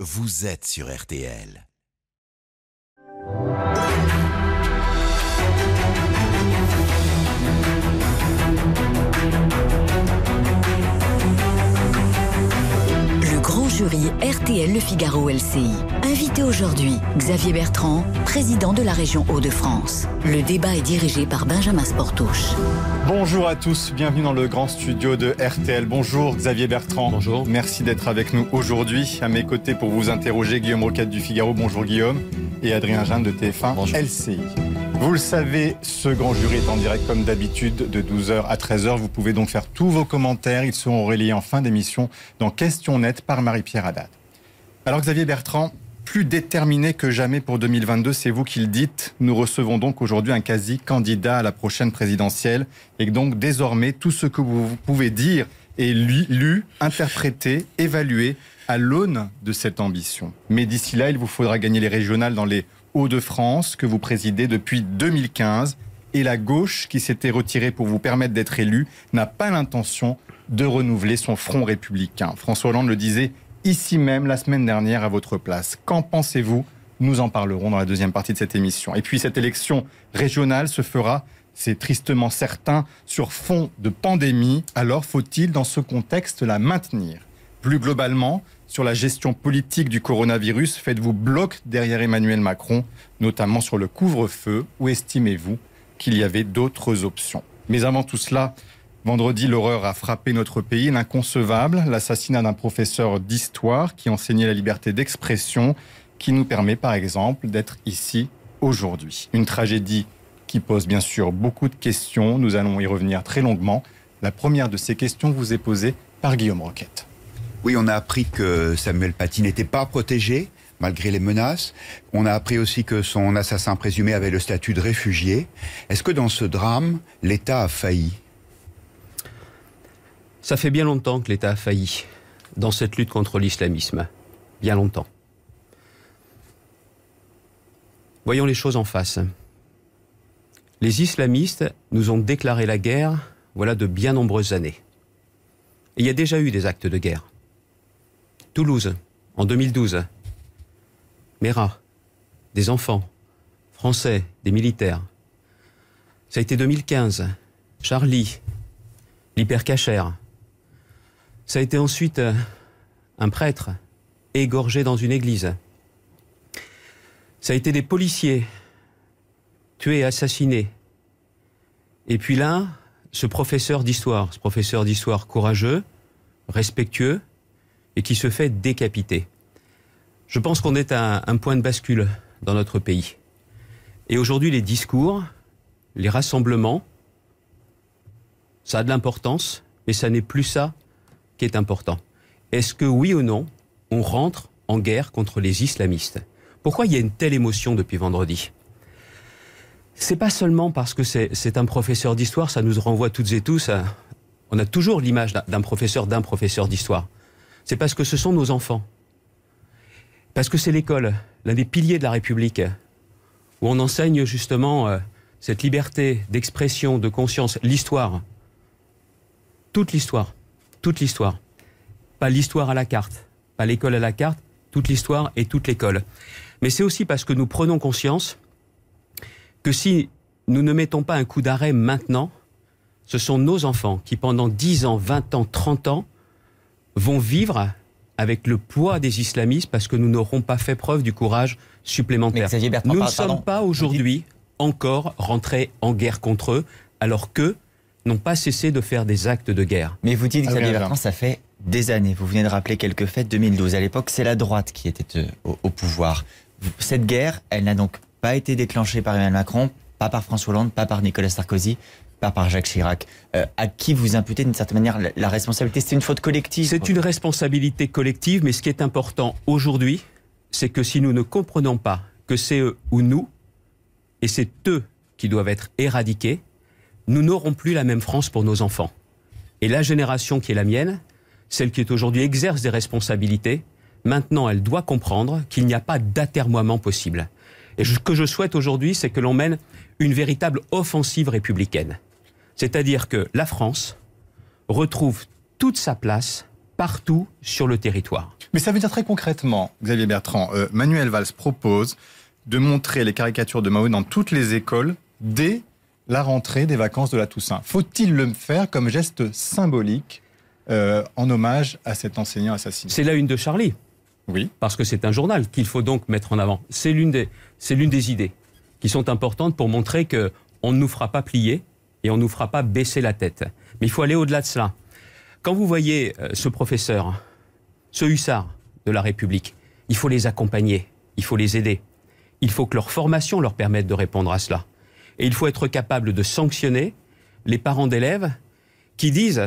vous êtes sur RTL. Le grand jury RTL Le Figaro LCI. Invité aujourd'hui, Xavier Bertrand, président de la région Hauts-de-France. Le débat est dirigé par Benjamin Sportouche. Bonjour à tous, bienvenue dans le grand studio de RTL. Bonjour Xavier Bertrand. Bonjour. Merci d'être avec nous aujourd'hui. À mes côtés pour vous interroger, Guillaume Roquette du Figaro. Bonjour Guillaume. Et Adrien Jeanne de TF1 Bonjour. LCI. Vous le savez, ce grand jury est en direct comme d'habitude de 12h à 13h. Vous pouvez donc faire tous vos commentaires. Ils seront relayés en fin d'émission dans Question Net par Marie-Pierre Haddad. Alors Xavier Bertrand, plus déterminé que jamais pour 2022, c'est vous qui le dites. Nous recevons donc aujourd'hui un quasi-candidat à la prochaine présidentielle. Et donc désormais, tout ce que vous pouvez dire est lu, interprété, évalué à l'aune de cette ambition. Mais d'ici là, il vous faudra gagner les régionales dans les Hauts-de-France que vous présidez depuis 2015. Et la gauche, qui s'était retirée pour vous permettre d'être élu, n'a pas l'intention de renouveler son front républicain. François Hollande le disait ici même la semaine dernière à votre place. Qu'en pensez-vous ? Nous en parlerons dans la deuxième partie de cette émission. Et puis cette élection régionale se fera, c'est tristement certain, sur fond de pandémie. Alors faut-il dans ce contexte la maintenir ? Plus globalement, sur la gestion politique du coronavirus, faites-vous bloc derrière Emmanuel Macron, notamment sur le couvre-feu, ou estimez-vous qu'il y avait d'autres options ? Mais avant tout cela, vendredi, l'horreur a frappé notre pays, l'inconcevable, l'assassinat d'un professeur d'histoire qui enseignait la liberté d'expression, qui nous permet par exemple d'être ici aujourd'hui. Une tragédie qui pose bien sûr beaucoup de questions, nous allons y revenir très longuement. La première de ces questions vous est posée par Guillaume Roquette. Oui, on a appris que Samuel Paty n'était pas protégé, malgré les menaces. On a appris aussi que son assassin présumé avait le statut de réfugié. Est-ce que dans ce drame, l'État a failli ? Ça fait bien longtemps que l'État a failli dans cette lutte contre l'islamisme. Bien longtemps. Voyons les choses en face. Les islamistes nous ont déclaré la guerre, voilà de bien nombreuses années. Et il y a déjà eu des actes de guerre. Toulouse, en 2012. Mera, des enfants, français, des militaires. Ça a été 2015. Charlie, l'hypercachère. Ça a été ensuite un prêtre égorgé dans une église. Ça a été des policiers tués et assassinés. Et puis là, ce professeur d'histoire courageux, respectueux, et qui se fait décapiter. Je pense qu'on est à un point de bascule dans notre pays. Et aujourd'hui, les discours, les rassemblements, ça a de l'importance, mais ça n'est plus ça qui est important. Est-ce que, oui ou non, on rentre en guerre contre les islamistes ? Pourquoi il y a une telle émotion depuis vendredi ? C'est pas seulement parce que c'est un professeur d'histoire, ça nous renvoie toutes et tous à... On a toujours l'image d'un professeur d'histoire. C'est parce que ce sont nos enfants. Parce que c'est l'école, l'un des piliers de la République, où on enseigne justement cette liberté d'expression, de conscience, l'histoire. Toute l'histoire. Pas l'histoire à la carte, pas l'école à la carte, toute l'histoire et toute l'école. Mais c'est aussi parce que nous prenons conscience que si nous ne mettons pas un coup d'arrêt maintenant, ce sont nos enfants qui pendant 10 ans, 20 ans, 30 ans vont vivre avec le poids des islamistes parce que nous n'aurons pas fait preuve du courage supplémentaire. Nous ne sommes pas aujourd'hui encore rentrés en guerre contre eux, alors qu'eux n'ont pas cessé de faire des actes de guerre. Mais vous dites, Xavier Bertrand, ça fait des années. Vous venez de rappeler quelques faits. 2012, à l'époque, c'est la droite qui était au pouvoir. Cette guerre, elle n'a donc pas été déclenchée par Emmanuel Macron, pas par François Hollande, pas par Nicolas Sarkozy, pas par Jacques Chirac. À qui vous imputez d'une certaine manière la responsabilité ? C'est une faute collective. C'est une responsabilité collective, mais ce qui est important aujourd'hui, c'est que si nous ne comprenons pas que c'est eux ou nous, et c'est eux qui doivent être éradiqués, nous n'aurons plus la même France pour nos enfants. Et la génération qui est la mienne, celle qui est aujourd'hui exerce des responsabilités, maintenant elle doit comprendre qu'il n'y a pas d'atermoiement possible. Et ce que je souhaite aujourd'hui, c'est que l'on mène une véritable offensive républicaine. C'est-à-dire que la France retrouve toute sa place partout sur le territoire. Mais ça veut dire très concrètement, Xavier Bertrand, Manuel Valls propose de montrer les caricatures de Mao dans toutes les écoles dès la rentrée des vacances de la Toussaint. Faut-il le faire comme geste symbolique en hommage à cet enseignant assassiné? C'est la une de Charlie. Oui. Parce que c'est un journal qu'il faut donc mettre en avant. C'est l'une des idées qui sont importantes pour montrer qu'on ne nous fera pas plier et on ne nous fera pas baisser la tête. Mais il faut aller au-delà de cela. Quand vous voyez ce professeur, ce hussard de la République, il faut les accompagner, il faut les aider. Il faut que leur formation leur permette de répondre à cela. Et il faut être capable de sanctionner les parents d'élèves qui disent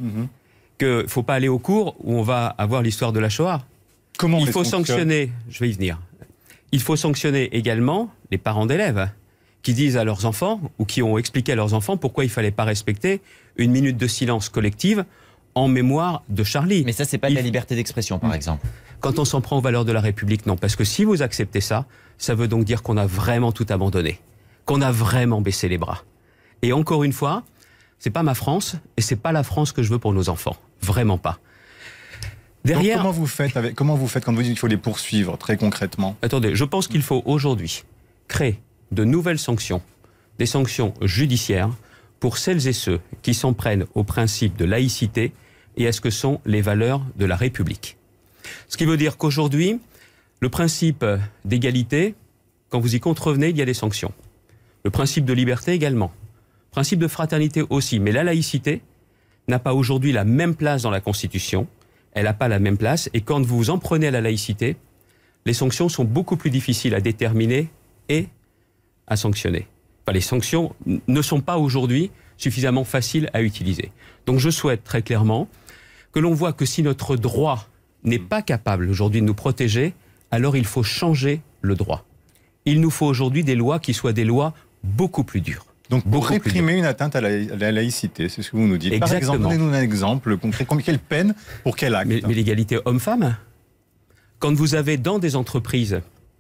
qu'il ne faut pas aller au cours où on va avoir l'histoire de la Shoah. Comment il faut sanctionner, je vais y venir, il faut sanctionner également les parents d'élèves qui disent à leurs enfants ou qui ont expliqué à leurs enfants pourquoi il ne fallait pas respecter une minute de silence collective en mémoire de Charlie. Mais ça, c'est pas de la liberté d'expression, par exemple. Quand on s'en prend aux valeurs de la République, non. Parce que si vous acceptez ça, ça veut donc dire qu'on a vraiment tout abandonné, qu'on a vraiment baissé les bras. Et encore une fois, c'est pas ma France et c'est pas la France que je veux pour nos enfants. Vraiment pas. Derrière, donc comment vous faites quand vous dites qu'il faut les poursuivre très concrètement? Attendez, je pense qu'il faut aujourd'hui créer de nouvelles sanctions, des sanctions judiciaires pour celles et ceux qui s'en prennent au principe de laïcité et à ce que sont les valeurs de la République. Ce qui veut dire qu'aujourd'hui, le principe d'égalité, quand vous y contrevenez, il y a des sanctions. Le principe de liberté également. Le principe de fraternité aussi. Mais la laïcité n'a pas aujourd'hui la même place dans la Constitution. Elle n'a pas la même place. Et quand vous vous en prenez à la laïcité, les sanctions sont beaucoup plus difficiles à déterminer et à sanctionner. Enfin, les sanctions ne sont pas aujourd'hui suffisamment faciles à utiliser. Donc je souhaite très clairement que l'on voit que si notre droit n'est pas capable aujourd'hui de nous protéger, alors il faut changer le droit. Il nous faut aujourd'hui des lois qui soient des lois beaucoup plus dures. Donc pour réprimer une atteinte à la laïcité, c'est ce que vous nous dites. Exactement. Par exemple, donnez-nous un exemple concret. Quelle peine pour quel acte? Mais l'égalité homme-femme. Quand vous avez dans des entreprises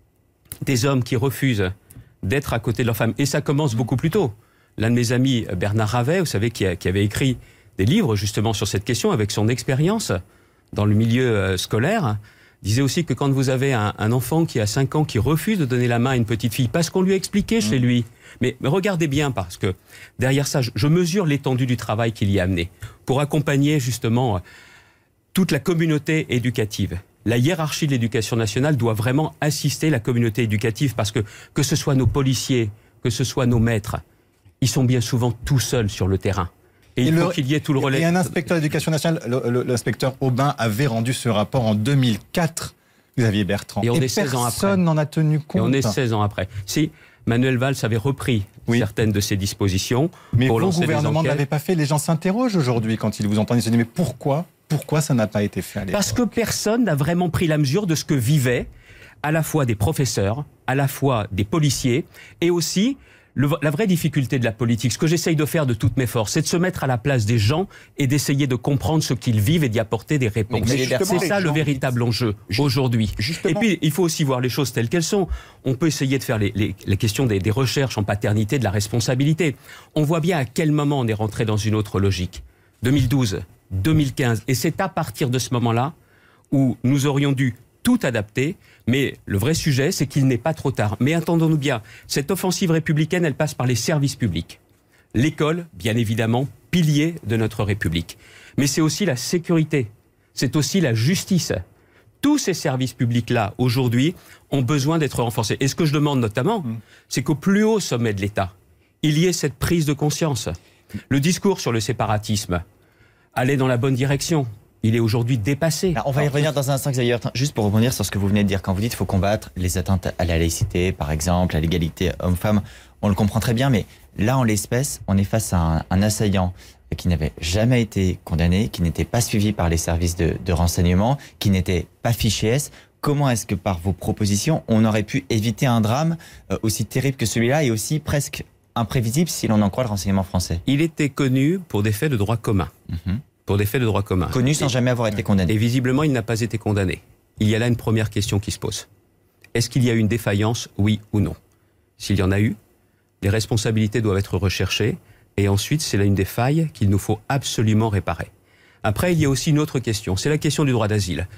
des hommes qui refusent d'être à côté de leur femme, et ça commence beaucoup plus tôt. L'un de mes amis, Bernard Ravet, vous savez, qui avait écrit des livres justement sur cette question avec son expérience dans le milieu scolaire, disait aussi que quand vous avez un enfant qui a 5 ans qui refuse de donner la main à une petite fille parce qu'on lui a expliqué chez lui, mais regardez bien parce que derrière ça, je mesure l'étendue du travail qu'il y a amené pour accompagner justement toute la communauté éducative. La hiérarchie de l'éducation nationale doit vraiment assister la communauté éducative parce que ce soit nos policiers, que ce soit nos maîtres, ils sont bien souvent tout seuls sur le terrain. Et il faut qu'il y ait tout le relais. Et un inspecteur d'éducation nationale, l'inspecteur Aubin, avait rendu ce rapport en 2004, Xavier Bertrand. Et on est 16 ans après. Personne n'en a tenu compte. Et on est 16 ans après. Si Manuel Valls avait repris certaines de ces dispositions mais pour lancer des enquêtes. Mais le gouvernement n'avait pas fait. Les gens s'interrogent aujourd'hui quand ils vous entendent. Ils se disent mais pourquoi ça n'a pas été fait à l'époque? Parce que personne n'a vraiment pris la mesure de ce que vivaient à la fois des professeurs, à la fois des policiers et aussi la vraie difficulté de la politique, ce que j'essaye de faire de toutes mes forces, c'est de se mettre à la place des gens et d'essayer de comprendre ce qu'ils vivent et d'y apporter des réponses. C'est ça le véritable enjeu aujourd'hui. Et puis, il faut aussi voir les choses telles qu'elles sont. On peut essayer de faire les questions des recherches en paternité, de la responsabilité. On voit bien à quel moment on est rentré dans une autre logique. 2012, 2015. Et c'est à partir de ce moment-là où nous aurions dû tout adapter, mais le vrai sujet, c'est qu'il n'est pas trop tard. Mais entendons-nous bien, cette offensive républicaine, elle passe par les services publics. L'école, bien évidemment, pilier de notre République. Mais c'est aussi la sécurité, c'est aussi la justice. Tous ces services publics-là, aujourd'hui, ont besoin d'être renforcés. Et ce que je demande notamment, c'est qu'au plus haut sommet de l'État, il y ait cette prise de conscience. Le discours sur le séparatisme allait dans la bonne direction. Il est aujourd'hui dépassé. Alors, on va y revenir dans un instant, Xavier. Juste pour rebondir sur ce que vous venez de dire, quand vous dites qu'il faut combattre les atteintes à la laïcité, par exemple, à l'égalité homme-femme, on le comprend très bien, mais là, en l'espèce, on est face à un assaillant qui n'avait jamais été condamné, qui n'était pas suivi par les services de renseignement, qui n'était pas fiché S. Comment est-ce que par vos propositions, on aurait pu éviter un drame aussi terrible que celui-là et aussi presque imprévisible si l'on en croit le renseignement français? Il était connu pour des faits de droit commun. Pour des faits de droit commun. Connu sans jamais avoir été condamné. Et visiblement, il n'a pas été condamné. Il y a là une première question qui se pose. Est-ce qu'il y a eu une défaillance, oui ou non? S'il y en a eu, les responsabilités doivent être recherchées. Et ensuite, c'est là une des failles qu'il nous faut absolument réparer. Après, il y a aussi une autre question. C'est la question du droit d'asile.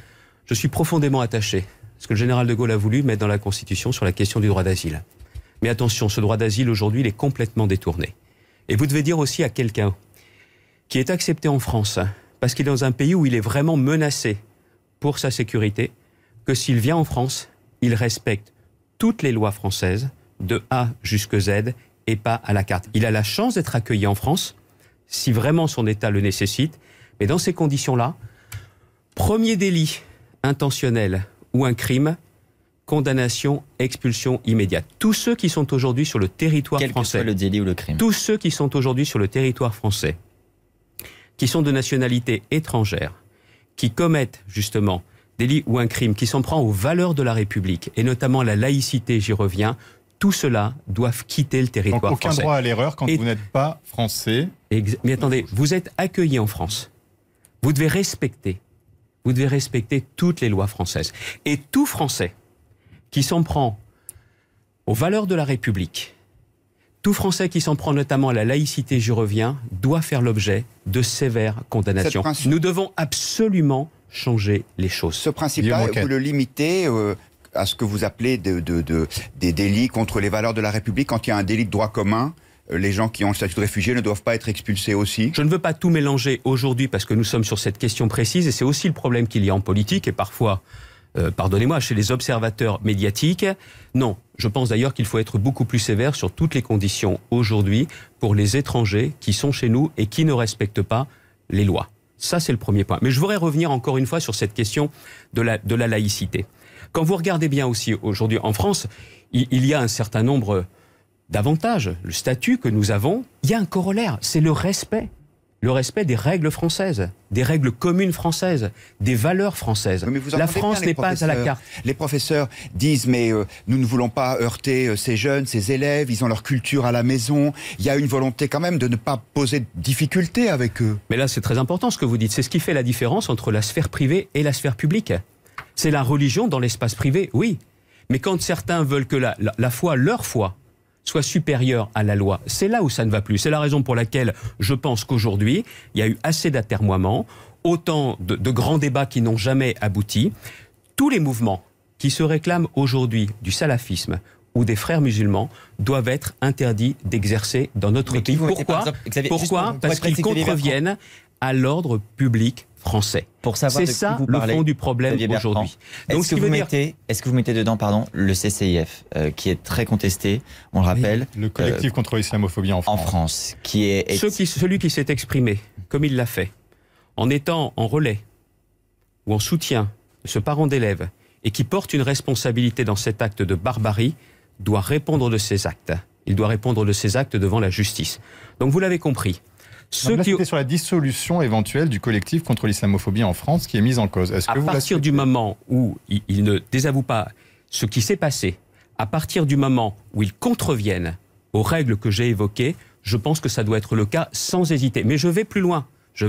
Je suis profondément attaché, parce que le général de Gaulle a voulu mettre dans la Constitution sur la question du droit d'asile. Mais attention, ce droit d'asile aujourd'hui, il est complètement détourné. Et vous devez dire aussi à quelqu'un qui est accepté en France, parce qu'il est dans un pays où il est vraiment menacé pour sa sécurité, que s'il vient en France, il respecte toutes les lois françaises, de A jusqu'à Z, et pas à la carte. Il a la chance d'être accueilli en France, si vraiment son État le nécessite, mais dans ces conditions-là, premier délit intentionnel ou un crime, condamnation, expulsion immédiate. Tous ceux qui sont aujourd'hui sur le territoire Quel français, que soit le délit ou le crime. tous ceux qui sont aujourd'hui sur le territoire français, qui sont de nationalité étrangère, qui commettent justement délit ou un crime, qui s'en prend aux valeurs de la République, et notamment la laïcité, j'y reviens, tout cela doivent quitter le territoire Donc aucun français. droit à l'erreur quand vous n'êtes pas français. Mais attendez, vous êtes accueilli en France. Vous devez respecter toutes les lois françaises. Et tout Français qui s'en prend aux valeurs de la République, tout Français qui s'en prend notamment à la laïcité, j'y reviens, doit faire l'objet de sévères condamnations. Nous devons absolument changer les choses. Ce principe-là, vous le limitez à ce que vous appelez des délits contre les valeurs de la République. Quand il y a un délit de droit commun, les gens qui ont le statut de réfugié ne doivent pas être expulsés aussi. Je ne veux pas tout mélanger aujourd'hui parce que nous sommes sur cette question précise et c'est aussi le problème qu'il y a en politique et parfois, pardonnez-moi, chez les observateurs médiatiques. Non, je pense d'ailleurs qu'il faut être beaucoup plus sévère sur toutes les conditions aujourd'hui pour les étrangers qui sont chez nous et qui ne respectent pas les lois. Ça, c'est le premier point. Mais je voudrais revenir encore une fois sur cette question de la laïcité. Quand vous regardez bien aussi aujourd'hui en France, il y a un certain nombre d'avantages. Le statut que nous avons, il y a un corollaire, c'est le respect. Le respect des règles françaises, des règles communes françaises, des valeurs françaises. La France n'est pas à la carte. Les professeurs disent mais nous ne voulons pas heurter ces jeunes, ces élèves, ils ont leur culture à la maison. Il y a une volonté quand même de ne pas poser de difficultés avec eux. Mais là c'est très important ce que vous dites. C'est ce qui fait la différence entre la sphère privée et la sphère publique. C'est la religion dans l'espace privé, oui. Mais quand certains veulent que la foi, leur foi, soit supérieure à la loi, c'est là où ça ne va plus. C'est la raison pour laquelle je pense qu'aujourd'hui, il y a eu assez d'atermoiements, autant de grands débats qui n'ont jamais abouti. Tous les mouvements qui se réclament aujourd'hui du salafisme ou des frères musulmans doivent être interdits d'exercer dans notre pays. Pourquoi ? Parce qu'ils contreviennent à l'ordre public français. C'est ça le fond du problème aujourd'hui. Est-ce que vous mettez dedans le CCIF, qui est très contesté, on le rappelle. Le collectif contre l'islamophobie en France. Celui qui s'est exprimé, comme il l'a fait, en étant en relais ou en soutien de ce parent d'élève et qui porte une responsabilité dans cet acte de barbarie, doit répondre de ses actes. Il doit répondre de ses actes devant la justice. Donc vous l'avez compris. C'était sur la dissolution éventuelle du collectif contre l'islamophobie en France qui est mise en cause. À partir du moment où ils ne désavouent pas ce qui s'est passé, à partir du moment où ils contreviennent aux règles que j'ai évoquées, je pense que ça doit être le cas sans hésiter. Mais je vais plus loin.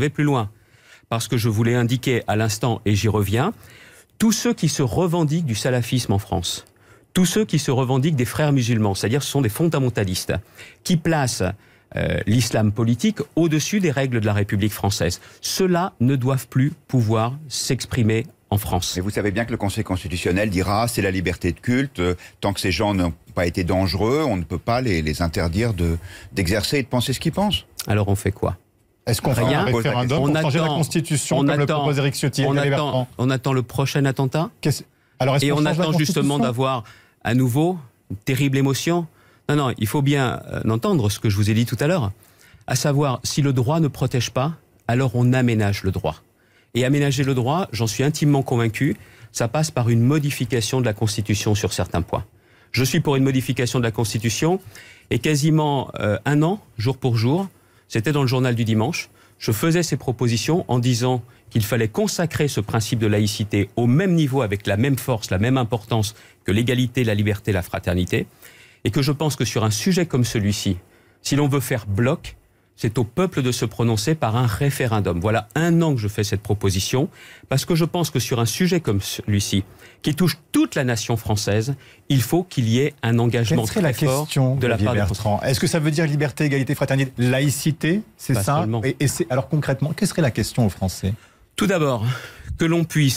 Parce que je voulais indiquer à l'instant, et j'y reviens, tous ceux qui se revendiquent du salafisme en France, tous ceux qui se revendiquent des frères musulmans, c'est-à-dire ce sont des fondamentalistes, qui placent l'islam politique au-dessus des règles de la République française. Ceux-là ne doivent plus pouvoir s'exprimer en France. Mais vous savez bien que le Conseil constitutionnel dira c'est la liberté de culte, tant que ces gens n'ont pas été dangereux, on ne peut pas les interdire d'exercer et de penser ce qu'ils pensent. Alors on fait quoi ? Est-ce qu'on fait un référendum pour changer la Constitution comme le propose Éric Ciotti ? On attend le prochain attentat et on attend justement d'avoir à nouveau une terrible émotion. Non, il faut bien entendre ce que je vous ai dit tout à l'heure, à savoir, si le droit ne protège pas, alors on aménage le droit. Et aménager le droit, j'en suis intimement convaincu, ça passe par une modification de la Constitution sur certains points. Je suis pour une modification de la Constitution, et quasiment un an, jour pour jour, c'était dans le journal du dimanche, je faisais ces propositions en disant qu'il fallait consacrer ce principe de laïcité au même niveau, avec la même force, la même importance que l'égalité, la liberté, la fraternité. Et que je pense que sur un sujet comme celui-ci, si l'on veut faire bloc, c'est au peuple de se prononcer par un référendum. Voilà un an que je fais cette proposition, parce que je pense que sur un sujet comme celui-ci, qui touche toute la nation française, il faut qu'il y ait un engagement très fort de la part des Français. Est-ce que ça veut dire liberté, égalité, fraternité, laïcité ? C'est ça ? Alors concrètement, quelle serait la question aux Français ? Tout d'abord, que l'on puisse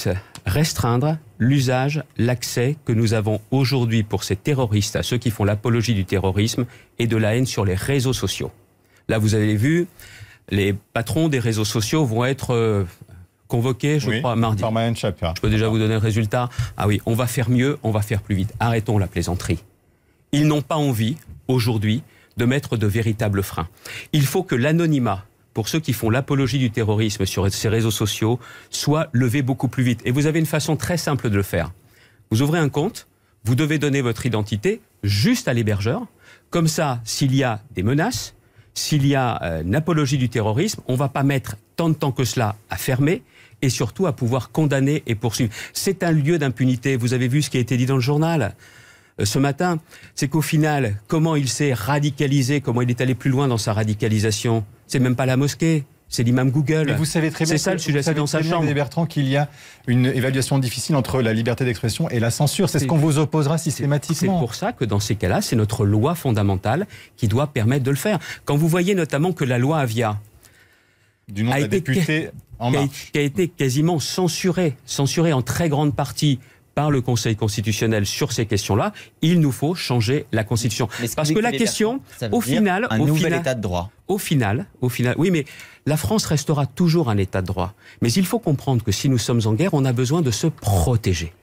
restreindre l'usage, l'accès que nous avons aujourd'hui pour ces terroristes, à ceux qui font l'apologie du terrorisme et de la haine sur les réseaux sociaux. Là, vous avez vu, les patrons des réseaux sociaux vont être convoqués, je crois, mardi. Par Marianne Chaput. Je peux déjà vous donner le résultat. Ah oui, on va faire mieux, on va faire plus vite. Arrêtons la plaisanterie. Ils n'ont pas envie, aujourd'hui, de mettre de véritables freins. Il faut que l'anonymat, pour ceux qui font l'apologie du terrorisme sur ces réseaux sociaux, soit levé beaucoup plus vite. Et vous avez une façon très simple de le faire. Vous ouvrez un compte, vous devez donner votre identité juste à l'hébergeur. Comme ça, s'il y a des menaces, s'il y a une apologie du terrorisme, on ne va pas mettre tant de temps que cela à fermer et surtout à pouvoir condamner et poursuivre. C'est un lieu d'impunité. Vous avez vu ce qui a été dit dans le journal ce matin, c'est qu'au final, comment il s'est radicalisé, comment il est allé plus loin dans sa radicalisation, c'est même pas la mosquée, c'est l'imam Google. Mais vous savez très bien, c'est ça le sujet, c'est dans sa chambre. Bertrand, qu'il y a une évaluation difficile entre la liberté d'expression et la censure. C'est ce qu'on vous opposera systématiquement. C'est pour ça que dans ces cas-là, c'est notre loi fondamentale qui doit permettre de le faire. Quand vous voyez notamment que la loi Avia du nom de la députée En Marche, qui a été quasiment censurée en très grande partie par le Conseil constitutionnel sur ces questions-là, il nous faut changer la Constitution. Parce que la question, au final... Un nouvel état de droit. Au final, oui, mais la France restera toujours un état de droit. Mais il faut comprendre que si nous sommes en guerre, on a besoin de se protéger.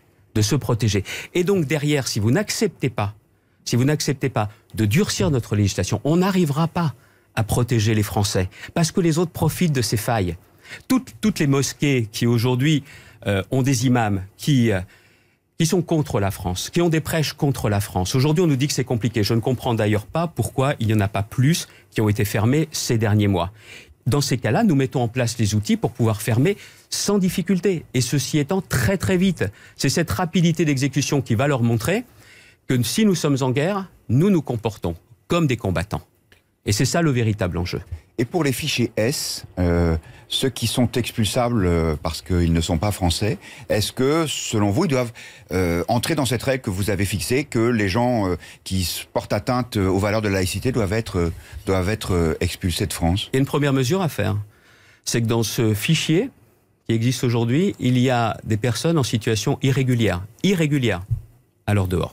Et donc derrière, si vous n'acceptez pas de durcir notre législation, on n'arrivera pas à protéger les Français. Parce que les autres profitent de ces failles. Toutes les mosquées qui aujourd'hui ont des imams qui sont contre la France, qui ont des prêches contre la France. Aujourd'hui, on nous dit que c'est compliqué. Je ne comprends d'ailleurs pas pourquoi il n'y en a pas plus qui ont été fermés ces derniers mois. Dans ces cas-là, nous mettons en place les outils pour pouvoir fermer sans difficulté. Et ceci étant très très vite. C'est cette rapidité d'exécution qui va leur montrer que si nous sommes en guerre, nous nous comportons comme des combattants. Et c'est ça le véritable enjeu. Et pour les fichiers S, ceux qui sont expulsables parce qu'ils ne sont pas français, est-ce que, selon vous, ils doivent entrer dans cette règle que vous avez fixée, que les gens qui portent atteinte aux valeurs de la laïcité doivent être expulsés de France ? Il y a une première mesure à faire. C'est que dans ce fichier qui existe aujourd'hui, il y a des personnes en situation irrégulière, à leur dehors,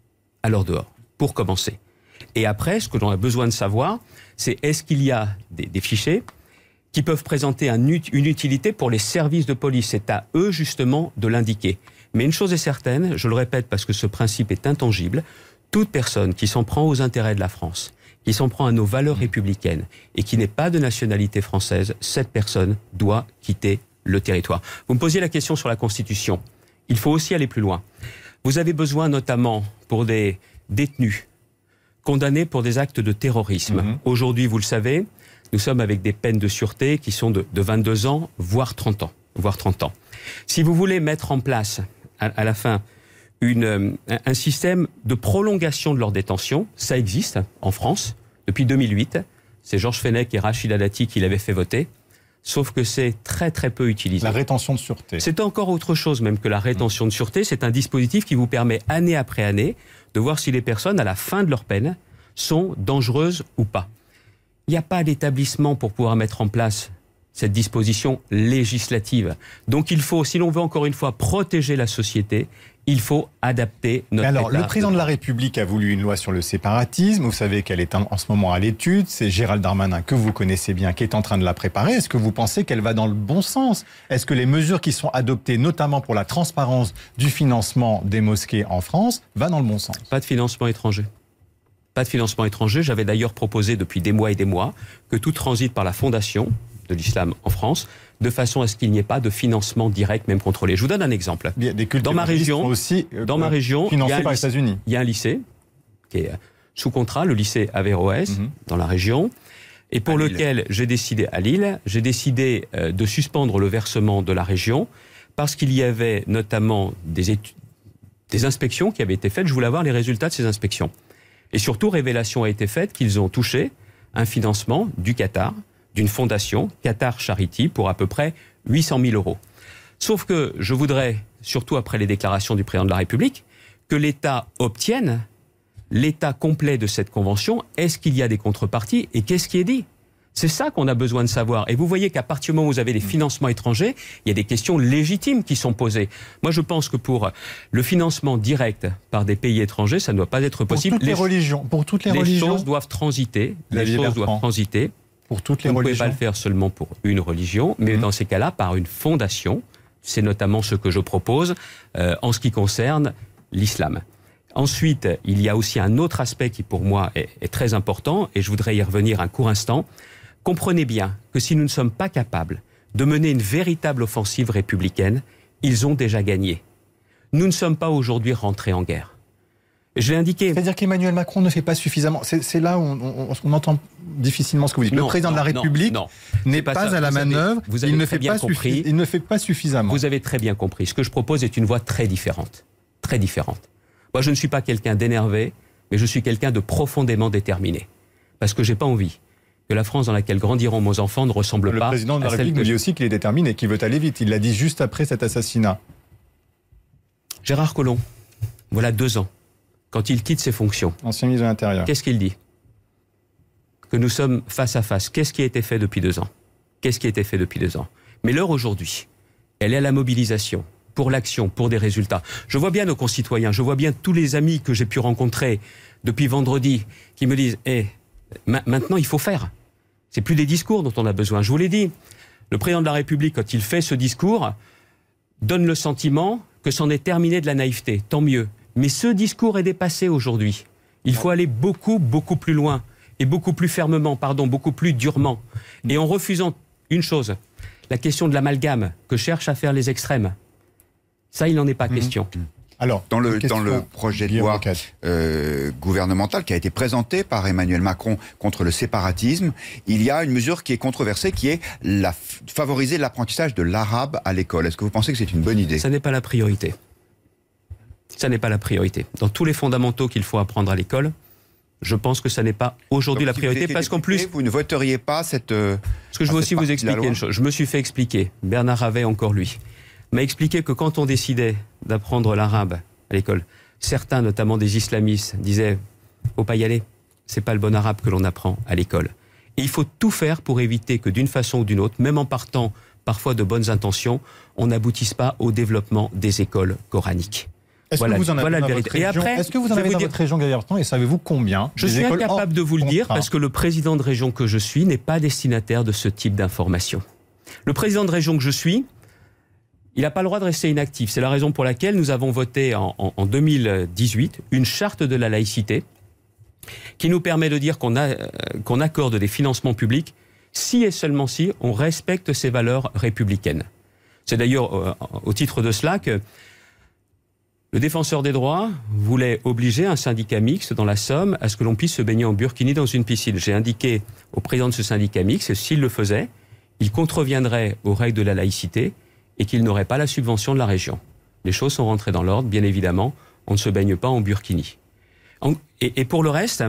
pour commencer. Et après, ce que l'on a besoin de savoir, c'est est-ce qu'il y a des fichiers qui peuvent présenter une utilité pour les services de police. C'est à eux, justement, de l'indiquer. Mais une chose est certaine, je le répète parce que ce principe est intangible, toute personne qui s'en prend aux intérêts de la France, qui s'en prend à nos valeurs républicaines et qui n'est pas de nationalité française, cette personne doit quitter le territoire. Vous me posiez la question sur la Constitution. Il faut aussi aller plus loin. Vous avez besoin notamment pour des détenus condamnés pour des actes de terrorisme. Aujourd'hui, vous le savez, nous sommes avec des peines de sûreté qui sont de 22 ans, voire 30 ans. Si vous voulez mettre en place, à la fin, un système de prolongation de leur détention, ça existe en France depuis 2008. C'est Georges Fenech et Rachida Dati qui l'avaient fait voter. Sauf que c'est très très peu utilisé. La rétention de sûreté. C'est encore autre chose même que la rétention de sûreté. C'est un dispositif qui vous permet année après année de voir si les personnes, à la fin de leur peine, sont dangereuses ou pas. Il n'y a pas d'établissement pour pouvoir mettre en place cette disposition législative. Donc il faut, si l'on veut encore une fois protéger la société, il faut adapter notre Alors, État. le président de la République a voulu une loi sur le séparatisme. Vous savez qu'elle est en ce moment à l'étude. C'est Gérald Darmanin, que vous connaissez bien, qui est en train de la préparer. Est-ce que vous pensez qu'elle va dans le bon sens ? Est-ce que les mesures qui sont adoptées, notamment pour la transparence du financement des mosquées en France, va dans le bon sens ? Pas de financement étranger. Pas de financement étranger. J'avais d'ailleurs proposé depuis des mois et des mois que tout transite par la Fondation de l'Islam en France, de façon à ce qu'il n'y ait pas de financement direct, même contrôlé. Je vous donne un exemple. Des cultes dans ma région, aussi financés par les États-Unis. Il y a un lycée qui est sous contrat, le lycée Averroès, dans la région, et pour lequel j'ai décidé de suspendre le versement de la région parce qu'il y avait notamment des inspections qui avaient été faites. Je voulais avoir les résultats de ces inspections. Et surtout, révélation a été faite qu'ils ont touché un financement du Qatar, d'une fondation, Qatar Charity, pour à peu près 800 000 euros. Sauf que je voudrais, surtout après les déclarations du président de la République, que l'État obtienne l'état complet de cette convention. Est-ce qu'il y a des contreparties et qu'est-ce qui est dit ? C'est ça qu'on a besoin de savoir. Et vous voyez qu'à partir du moment où vous avez des financements étrangers, il y a des questions légitimes qui sont posées. Moi, je pense que pour le financement direct par des pays étrangers, ça ne doit pas être possible. Pour toutes les religions. Les choses doivent transiter. Pour toutes les religions. Vous ne pouvez religions. pas le faire seulement pour une religion, mais dans ces cas-là, par une fondation. C'est notamment ce que je propose en ce qui concerne l'islam. Ensuite, il y a aussi un autre aspect qui, pour moi, est très important, et je voudrais y revenir un court instant. Comprenez bien que si nous ne sommes pas capables de mener une véritable offensive républicaine, ils ont déjà gagné. Nous ne sommes pas aujourd'hui rentrés en guerre. Je l'ai indiqué. C'est-à-dire qu'Emmanuel Macron ne fait pas suffisamment. C'est là où on entend difficilement ce que vous dites. Le président de la République n'est pas à la manœuvre. Il ne fait pas suffisamment. Vous avez très bien compris. Ce que je propose est une voie très différente. Très différente. Moi, je ne suis pas quelqu'un d'énervé, mais je suis quelqu'un de profondément déterminé. Parce que j'ai pas envie que la France dans laquelle grandiront mes enfants ne ressemble pas à celle que... Le président de la République nous dit aussi qu'il est déterminé, qu'il veut aller vite. Il l'a dit juste après cet assassinat. Gérard Collomb, voilà 2 ans, quand il quitte ses fonctions. Ancien ministre de l'Intérieur. Qu'est-ce qu'il dit? Que nous sommes face à face. Qu'est-ce qui a été fait depuis 2 ans? Qu'est-ce qui a été fait depuis 2 ans? Mais l'heure aujourd'hui, elle est à la mobilisation, pour l'action, pour des résultats. Je vois bien nos concitoyens, je vois bien tous les amis que j'ai pu rencontrer depuis vendredi, qui me disent maintenant il faut faire. C'est plus des discours dont on a besoin. Je vous l'ai dit, le président de la République, quand il fait ce discours, donne le sentiment que c'en est terminé de la naïveté. Tant mieux. Mais ce discours est dépassé aujourd'hui. Il faut aller beaucoup, beaucoup plus loin. Et beaucoup plus fermement, beaucoup plus durement. Et en refusant une chose, la question de l'amalgame que cherchent à faire les extrêmes. Ça, il n'en est pas question. Alors, dans le projet de loi gouvernemental qui a été présenté par Emmanuel Macron contre le séparatisme, il y a une mesure qui est controversée, qui est favoriser l'apprentissage de l'arabe à l'école. Est-ce que vous pensez que c'est une bonne idée? Ça n'est pas la priorité. Ça n'est pas la priorité. Dans tous les fondamentaux qu'il faut apprendre à l'école, je pense que ça n'est pas aujourd'hui la priorité, parce qu'en plus... Vous ne voteriez pas cette... Parce que je veux aussi vous expliquer une chose. Je me suis fait expliquer, Bernard Avet encore lui, m'a expliqué que quand on décidait d'apprendre l'arabe à l'école, certains, notamment des islamistes, disaient « faut pas y aller, c'est pas le bon arabe que l'on apprend à l'école ». Et il faut tout faire pour éviter que d'une façon ou d'une autre, même en partant parfois de bonnes intentions, on n'aboutisse pas au développement des écoles coraniques. Est-ce que vous en avez dans votre région? Est-ce que vous en avez dans votre région, Xavier Bertrand, et savez-vous combien? Je suis incapable de vous le dire parce que le président de région que je suis n'est pas destinataire de ce type d'informations. Le président de région que je suis, il n'a pas le droit de rester inactif. C'est la raison pour laquelle nous avons voté en 2018 une charte de la laïcité qui nous permet de dire qu'on accorde des financements publics si et seulement si on respecte ces valeurs républicaines. C'est d'ailleurs au titre de cela que le défenseur des droits voulait obliger un syndicat mixte dans la Somme à ce que l'on puisse se baigner en burkini dans une piscine. J'ai indiqué au président de ce syndicat mixte que s'il le faisait, il contreviendrait aux règles de la laïcité et qu'il n'aurait pas la subvention de la région. Les choses sont rentrées dans l'ordre, bien évidemment, on ne se baigne pas en burkini. Et pour le reste,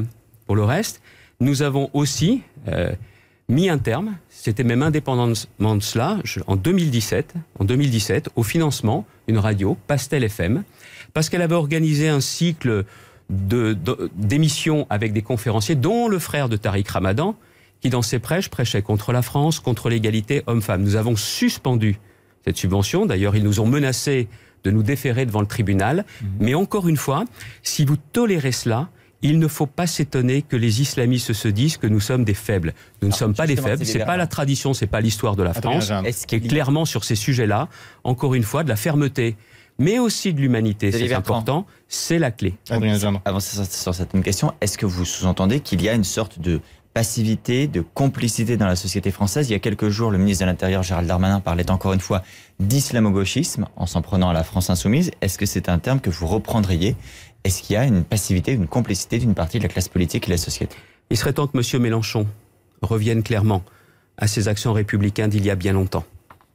nous avons aussi mis un terme, c'était même indépendamment de cela, en 2017, au financement d'une radio, Pastel FM, parce qu'elle avait organisé un cycle d'émissions avec des conférenciers, dont le frère de Tariq Ramadan, qui dans ses prêches prêchait contre la France, contre l'égalité homme-femme. Nous avons suspendu cette subvention, d'ailleurs ils nous ont menacé de nous déférer devant le tribunal, mais encore une fois, si vous tolérez cela, il ne faut pas s'étonner que les islamistes se disent que nous sommes des faibles. Nous ne sommes pas des faibles, c'est pas la tradition, c'est pas l'histoire de la France. Et clairement sur ces sujets-là, encore une fois, de la fermeté, mais aussi de l'humanité, c'est important, c'est la clé. Avancer sur cette même question, est-ce que vous sous-entendez qu'il y a une sorte de passivité, de complicité dans la société française? Il y a quelques jours, le ministre de l'Intérieur, Gérald Darmanin, parlait encore une fois d'islamo-gauchisme en s'en prenant à la France insoumise. Est-ce que c'est un terme que vous reprendriez? Est-ce qu'il y a une passivité, une complicité d'une partie de la classe politique et de la société? Il serait temps que M. Mélenchon revienne clairement à ses accents républicains d'il y a bien longtemps.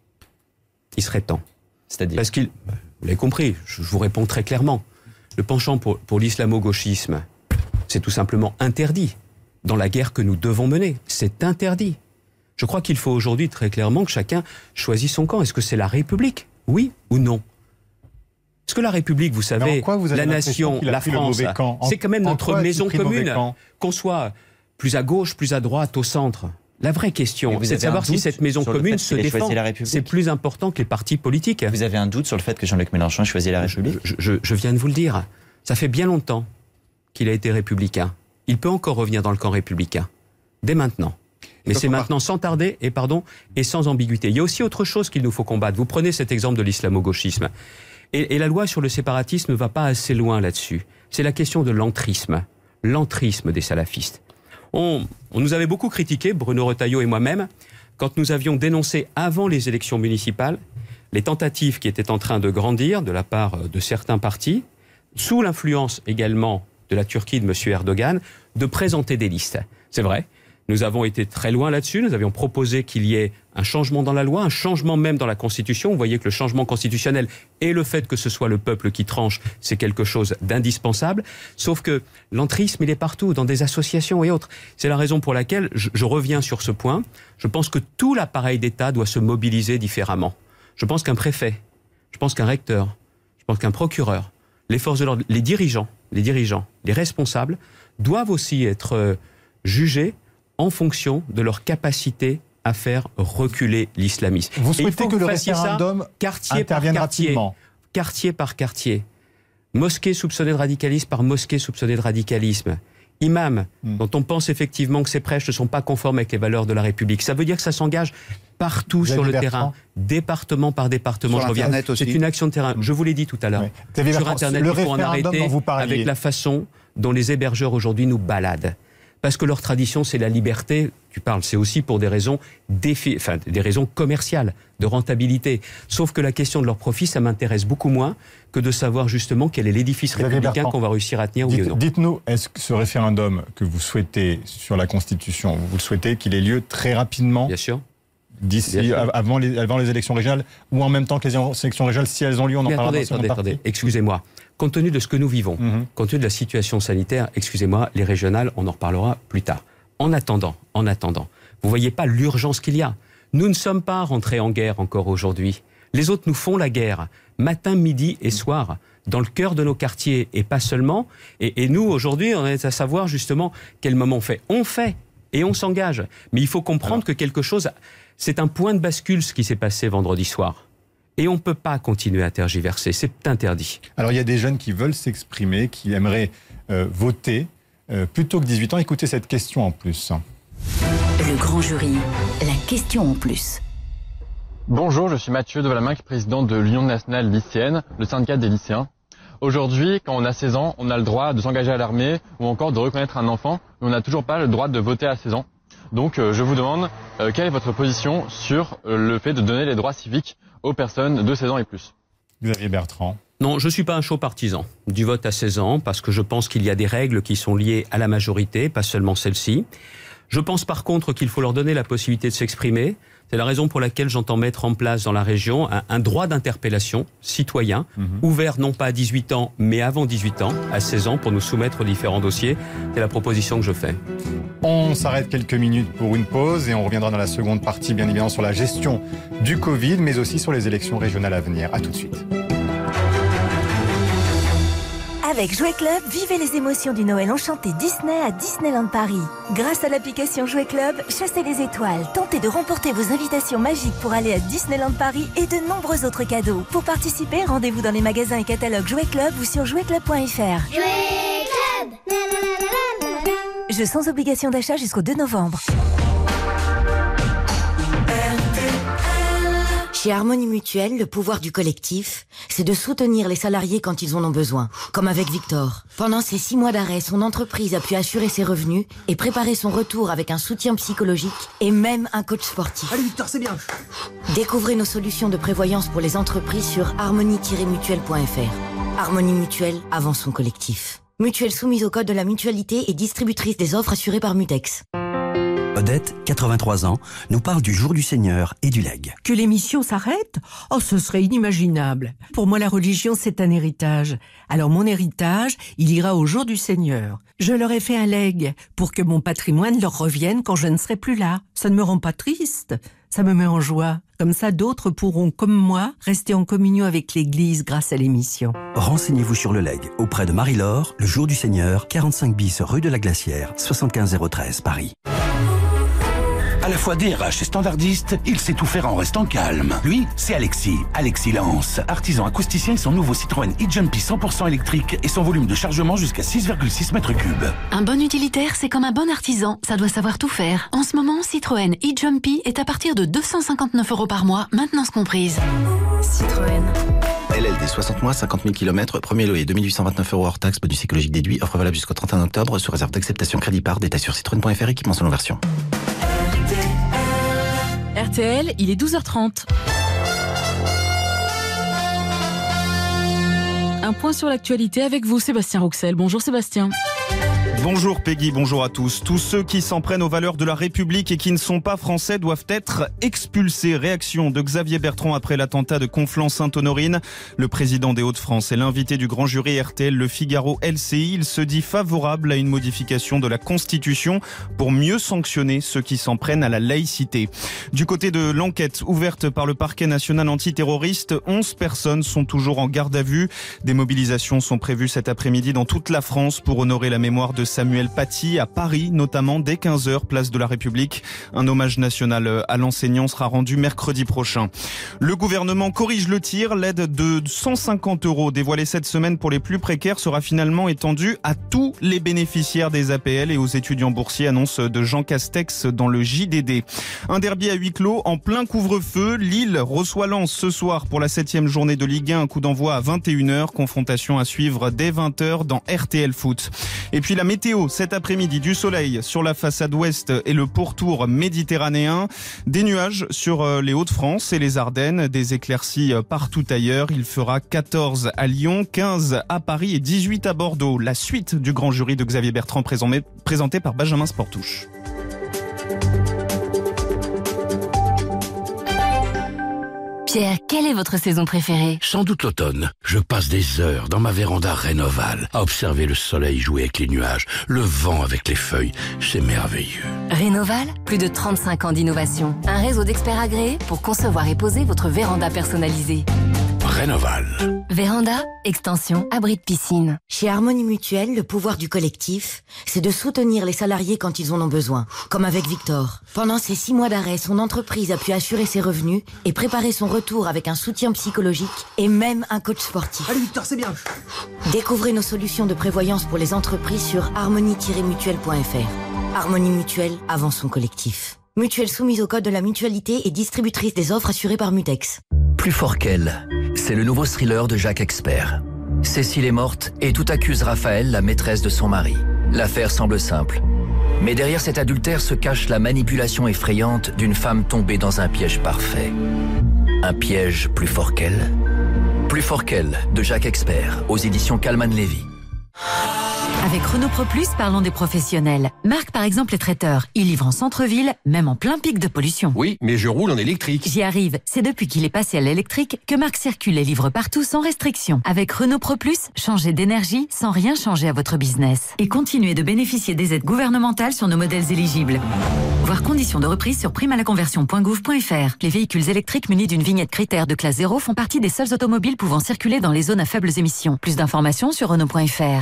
Il serait temps. C'est-à-dire? Parce qu'il, vous l'avez compris, je vous réponds très clairement. Le penchant pour l'islamo-gauchisme, c'est tout simplement interdit. Dans la guerre que nous devons mener, c'est interdit. Je crois qu'il faut aujourd'hui très clairement que chacun choisisse son camp. Est-ce que c'est la République? Oui ou non? Est-ce que la République, vous savez, la nation, la France, c'est quand même notre maison commune. Qu'on soit plus à gauche, plus à droite, au centre. La vraie question, c'est de savoir si cette maison commune se défend. C'est plus important que les partis politiques. Vous avez un doute sur le fait que Jean-Luc Mélenchon ait choisi La République ? Je viens de vous le dire. Ça fait bien longtemps qu'il a été républicain. Il peut encore revenir dans le camp républicain. Dès maintenant. Mais c'est maintenant sans tarder et sans ambiguïté. Il y a aussi autre chose qu'il nous faut combattre. Vous prenez cet exemple de l'islamo-gauchisme. Et la loi sur le séparatisme ne va pas assez loin là-dessus. C'est la question de l'entrisme des salafistes. On nous avait beaucoup critiqué, Bruno Retailleau et moi-même, quand nous avions dénoncé avant les élections municipales les tentatives qui étaient en train de grandir de la part de certains partis, sous l'influence également de la Turquie de M. Erdogan, de présenter des listes. C'est vrai. Nous avons été très loin là-dessus. Nous avions proposé qu'il y ait un changement dans la loi, un changement même dans la Constitution. Vous voyez que le changement constitutionnel et le fait que ce soit le peuple qui tranche, c'est quelque chose d'indispensable. Sauf que l'entrisme, il est partout, dans des associations et autres. C'est la raison pour laquelle je reviens sur ce point. Je pense que tout l'appareil d'État doit se mobiliser différemment. Je pense qu'un préfet, je pense qu'un recteur, je pense qu'un procureur, les forces de l'ordre, les dirigeants, les responsables doivent aussi être jugés en fonction de leur capacité à faire reculer l'islamisme. Vous souhaitez que le référendum intervienne rapidement ? Quartier par quartier. Mosquée soupçonnée de radicalisme par mosquée soupçonnée de radicalisme. Imam, dont on pense effectivement que ces prêches ne sont pas conformes avec les valeurs de la République. Ça veut dire que ça s'engage partout sur le terrain, département par département. Sur Internet aussi. C'est une action de terrain. Je vous l'ai dit tout à l'heure. Oui. Sur Internet, il faut en arrêter avec la façon dont les hébergeurs aujourd'hui nous baladent. Parce que leur tradition, c'est la liberté. Tu parles, c'est aussi pour des raisons des raisons commerciales, de rentabilité. Sauf que la question de leur profit, ça m'intéresse beaucoup moins que de savoir justement quel est l'édifice républicain qu'on va réussir à tenir, oui ou non. Dites-nous, est-ce que ce référendum que vous souhaitez sur la Constitution, vous le souhaitez qu'il ait lieu très rapidement ? Bien sûr. D'ici, avant les élections régionales, ou en même temps que les élections régionales, si elles ont lieu, on en parlera dans la seconde partie. Attendez, excusez-moi. Compte tenu de ce que nous vivons, compte tenu de la situation sanitaire, excusez-moi, les régionales, on en reparlera plus tard. En attendant, vous voyez pas l'urgence qu'il y a. Nous ne sommes pas rentrés en guerre encore aujourd'hui. Les autres nous font la guerre, matin, midi et soir, dans le cœur de nos quartiers, et pas seulement. Et nous, aujourd'hui, on est à savoir justement quel moment on fait. On fait, et on s'engage. Mais il faut comprendre que quelque chose... C'est un point de bascule, ce qui s'est passé vendredi soir. Et on ne peut pas continuer à tergiverser, c'est interdit. Alors il y a des jeunes qui veulent s'exprimer, qui aimeraient voter plutôt que 18 ans. Écoutez cette question en plus. Le grand jury, la question en plus. Bonjour, je suis Mathieu de Valamain, président de l'Union nationale lycéenne, le syndicat des lycéens. Aujourd'hui, quand on a 16 ans, on a le droit de s'engager à l'armée ou encore de reconnaître un enfant, mais on n'a toujours pas le droit de voter à 16 ans. Donc je vous demande, quelle est votre position sur le fait de donner les droits civiques aux personnes de 16 ans et plus ? Xavier Bertrand. Non, je ne suis pas un chaud partisan du vote à 16 ans, parce que je pense qu'il y a des règles qui sont liées à la majorité, pas seulement celle-ci. Je pense par contre qu'il faut leur donner la possibilité de s'exprimer. C'est la raison pour laquelle j'entends mettre en place dans la région un droit d'interpellation citoyen, ouvert non pas à 18 ans, mais avant 18 ans, à 16 ans, pour nous soumettre aux différents dossiers. C'est la proposition que je fais. On s'arrête quelques minutes pour une pause et on reviendra dans la seconde partie, bien évidemment, sur la gestion du Covid, mais aussi sur les élections régionales à venir. À tout de suite. Avec Jouet Club, vivez les émotions du Noël enchanté Disney à Disneyland Paris. Grâce à l'application Jouet Club, chassez les étoiles, tentez de remporter vos invitations magiques pour aller à Disneyland Paris et de nombreux autres cadeaux. Pour participer, rendez-vous dans les magasins et catalogues Jouet Club ou sur jouetclub.fr. Jouet Club. Jeu sans obligation d'achat jusqu'au 2 novembre. Chez Harmonie Mutuelle, le pouvoir du collectif, c'est de soutenir les salariés quand ils en ont besoin. Comme avec Victor. Pendant ces 6 mois d'arrêt, son entreprise a pu assurer ses revenus et préparer son retour avec un soutien psychologique et même un coach sportif. Allez Victor, c'est bien. Découvrez nos solutions de prévoyance pour les entreprises sur harmonie-mutuelle.fr. Harmonie Mutuelle, avant son collectif. Mutuelle soumise au code de la mutualité et distributrice des offres assurées par Mutex. Odette, 83 ans, nous parle du jour du Seigneur et du legs. Que l'émission s'arrête ? Oh, ce serait inimaginable. Pour moi, la religion, c'est un héritage. Alors mon héritage, il ira au jour du Seigneur. Je leur ai fait un legs pour que mon patrimoine leur revienne quand je ne serai plus là. Ça ne me rend pas triste, ça me met en joie. Comme ça, d'autres pourront, comme moi, rester en communion avec l'Église grâce à l'émission. Renseignez-vous sur le legs auprès de Marie-Laure, le jour du Seigneur, 45 bis rue de la Glacière, 75 013 Paris. À la fois DRH et standardiste, il sait tout faire en restant calme. Lui, c'est Alexis. Alexis Lance, artisan acousticien et son nouveau Citroën e-Jumpy 100% électrique et son volume de chargement jusqu'à 6,6 mètres cubes. Un bon utilitaire, c'est comme un bon artisan. Ça doit savoir tout faire. En ce moment, Citroën e-Jumpy est à partir de 259 € par mois, maintenance comprise. Citroën. LLD 60 mois, 50 000 km, premier loyer 2829 € hors taxe, bonus psychologique déduit, offre valable jusqu'au 31 octobre, sous réserve d'acceptation crédit par, détail sur citroën.fr, équipement selon version. RTL, il est 12h30. Un point sur l'actualité avec vous, Sébastien Rouxel. Bonjour Sébastien. Bonjour Peggy, bonjour à tous. Tous ceux qui s'en prennent aux valeurs de la République et qui ne sont pas français doivent être expulsés. Réaction de Xavier Bertrand après l'attentat de Conflans-Sainte-Honorine. Le président des Hauts-de-France est l'invité du grand jury RTL Le Figaro LCI. Il se dit favorable à une modification de la Constitution pour mieux sanctionner ceux qui s'en prennent à la laïcité. Du côté de l'enquête ouverte par le parquet national antiterroriste, 11 personnes sont toujours en garde à vue. Des mobilisations sont prévues cet après-midi dans toute la France pour honorer la mémoire de Samuel Paty, à Paris notamment, dès 15h, place de la République. Un hommage national à l'enseignant sera rendu mercredi prochain. Le gouvernement corrige le tir. L'aide de 150 € dévoilée cette semaine pour les plus précaires sera finalement étendue à tous les bénéficiaires des APL et aux étudiants boursiers, annonce de Jean Castex dans le JDD. Un derby à huis clos en plein couvre-feu. Lille reçoit Lens ce soir pour la 7e journée de Ligue 1, un coup d'envoi à 21h. Confrontation à suivre dès 20h dans RTL Foot. Et puis la météo, cet après-midi, du soleil sur la façade ouest et le pourtour méditerranéen. Des nuages sur les Hauts-de-France et les Ardennes. Des éclaircies partout ailleurs. Il fera 14 à Lyon, 15 à Paris et 18 à Bordeaux. La suite du grand jury de Xavier Bertrand présenté par Benjamin Sportouche. Pierre, quelle est votre saison préférée? Sans doute l'automne. Je passe des heures dans ma véranda Rénoval à observer le soleil jouer avec les nuages, le vent avec les feuilles. C'est merveilleux. Rénoval, plus de 35 ans d'innovation. Un réseau d'experts agréés pour concevoir et poser votre véranda personnalisée. Rénoval. Véranda, extension, abri de piscine. Chez Harmonie Mutuelle, le pouvoir du collectif, c'est de soutenir les salariés quand ils en ont besoin. Comme avec Victor. Pendant ses 6 mois d'arrêt, son entreprise a pu assurer ses revenus et préparer son retour avec un soutien psychologique et même un coach sportif. Allez Victor, c'est bien. Découvrez nos solutions de prévoyance pour les entreprises sur harmonie-mutuelle.fr. Harmonie Mutuelle, avant son collectif. Mutuelle soumise au code de la mutualité et distributrice des offres assurées par Mutex. Plus fort qu'elle, c'est le nouveau thriller de Jacques Expert. Cécile est morte et tout accuse Raphaël, la maîtresse de son mari. L'affaire semble simple. Mais derrière cet adultère se cache la manipulation effrayante d'une femme tombée dans un piège parfait. Un piège plus fort qu'elle? Plus fort qu'elle, de Jacques Expert, aux éditions Calman Lévy. Avec Renault Pro Plus, parlons des professionnels. Marc, par exemple, les traiteurs. Il livre en centre-ville, même en plein pic de pollution. Oui, mais je roule en électrique. J'y arrive. C'est depuis qu'il est passé à l'électrique que Marc circule et livre partout sans restriction. Avec Renault Pro Plus, changez d'énergie sans rien changer à votre business. Et continuez de bénéficier des aides gouvernementales sur nos modèles éligibles. Voir conditions de reprise sur primalaconversion.gouv.fr. Les véhicules électriques munis d'une vignette critère de classe 0 font partie des seuls automobiles pouvant circuler dans les zones à faibles émissions. Plus d'informations sur Renault.fr.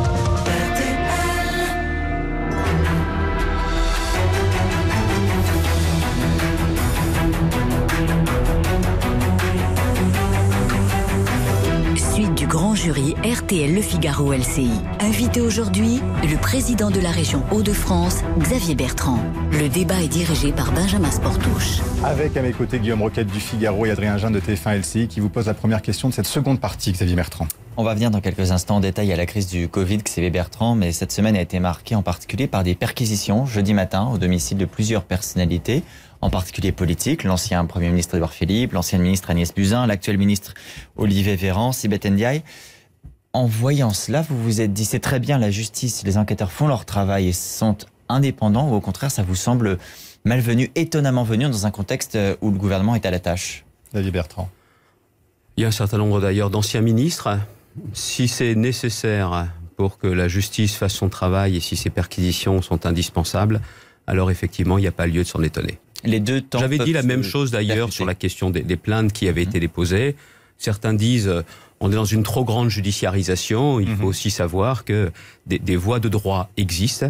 Du grand jury RTL Le Figaro LCI. Invité aujourd'hui, le président de la région Hauts-de-France, Xavier Bertrand. Le débat est dirigé par Benjamin Sportouche. Avec à mes côtés Guillaume Roquette du Figaro et Adrien Jean de TF1 LCI qui vous pose la première question de cette seconde partie, Xavier Bertrand. On va venir dans quelques instants en détail à la crise du Covid, Xavier Bertrand, mais cette semaine a été marquée en particulier par des perquisitions jeudi matin au domicile de plusieurs personnalités, en particulier politiques, l'ancien Premier ministre Édouard Philippe, l'ancienne ministre Agnès Buzyn, l'actuel ministre Olivier Véran, Sibeth Ndiaye. En voyant cela, vous vous êtes dit, c'est très bien, la justice, les enquêteurs font leur travail et sont indépendants, ou au contraire, ça vous semble malvenu, étonnamment venu dans un contexte où le gouvernement est à la tâche? Xavier Bertrand. Il y a un certain nombre d'ailleurs d'anciens ministres. Si c'est nécessaire pour que la justice fasse son travail et si ces perquisitions sont indispensables, alors effectivement, il n'y a pas lieu de s'en étonner. Les deux temps. J'avais dit la même chose d'ailleurs sur la question des plaintes qui avaient été déposées. Certains disent on est dans une trop grande judiciarisation. Il faut aussi savoir que des voies de droit existent pour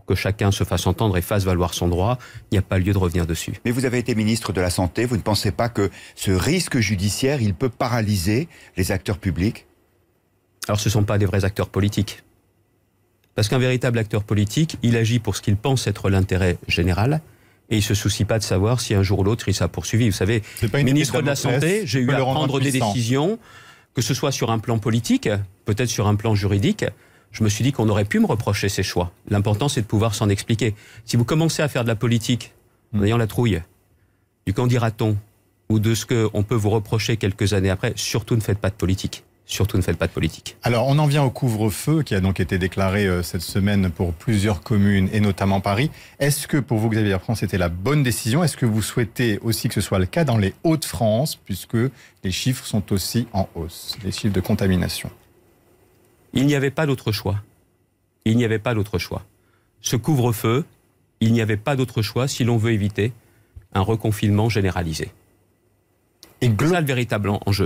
que chacun se fasse entendre et fasse valoir son droit, il n'y a pas lieu de revenir dessus. Mais vous avez été ministre de la Santé, vous ne pensez pas que ce risque judiciaire, il peut paralyser les acteurs publics ? Alors ce ne sont pas des vrais acteurs politiques. Parce qu'un véritable acteur politique, il agit pour ce qu'il pense être l'intérêt général et il ne se soucie pas de savoir si un jour ou l'autre il sera poursuivi. Vous savez, ministre de la Santé, j'ai eu à prendre des décisions, que ce soit sur un plan politique, peut-être sur un plan juridique. Je me suis dit qu'on aurait pu me reprocher ces choix. L'important, c'est de pouvoir s'en expliquer. Si vous commencez à faire de la politique en ayant la trouille du qu'en dira-t-on ou de ce qu'on peut vous reprocher quelques années après, surtout ne faites pas de politique. Surtout ne faites pas de politique. Alors, on en vient au couvre-feu qui a donc été déclaré cette semaine pour plusieurs communes et notamment Paris. Est-ce que pour vous, Xavier Bertrand, c'était la bonne décision ? Est-ce que vous souhaitez aussi que ce soit le cas dans les Hauts-de-France, puisque les chiffres sont aussi en hausse, les chiffres de contamination ? Il n'y avait pas d'autre choix. Il n'y avait pas d'autre choix. Ce couvre-feu, il n'y avait pas d'autre choix si l'on veut éviter un reconfinement généralisé. Et c'est ça le véritable enjeu.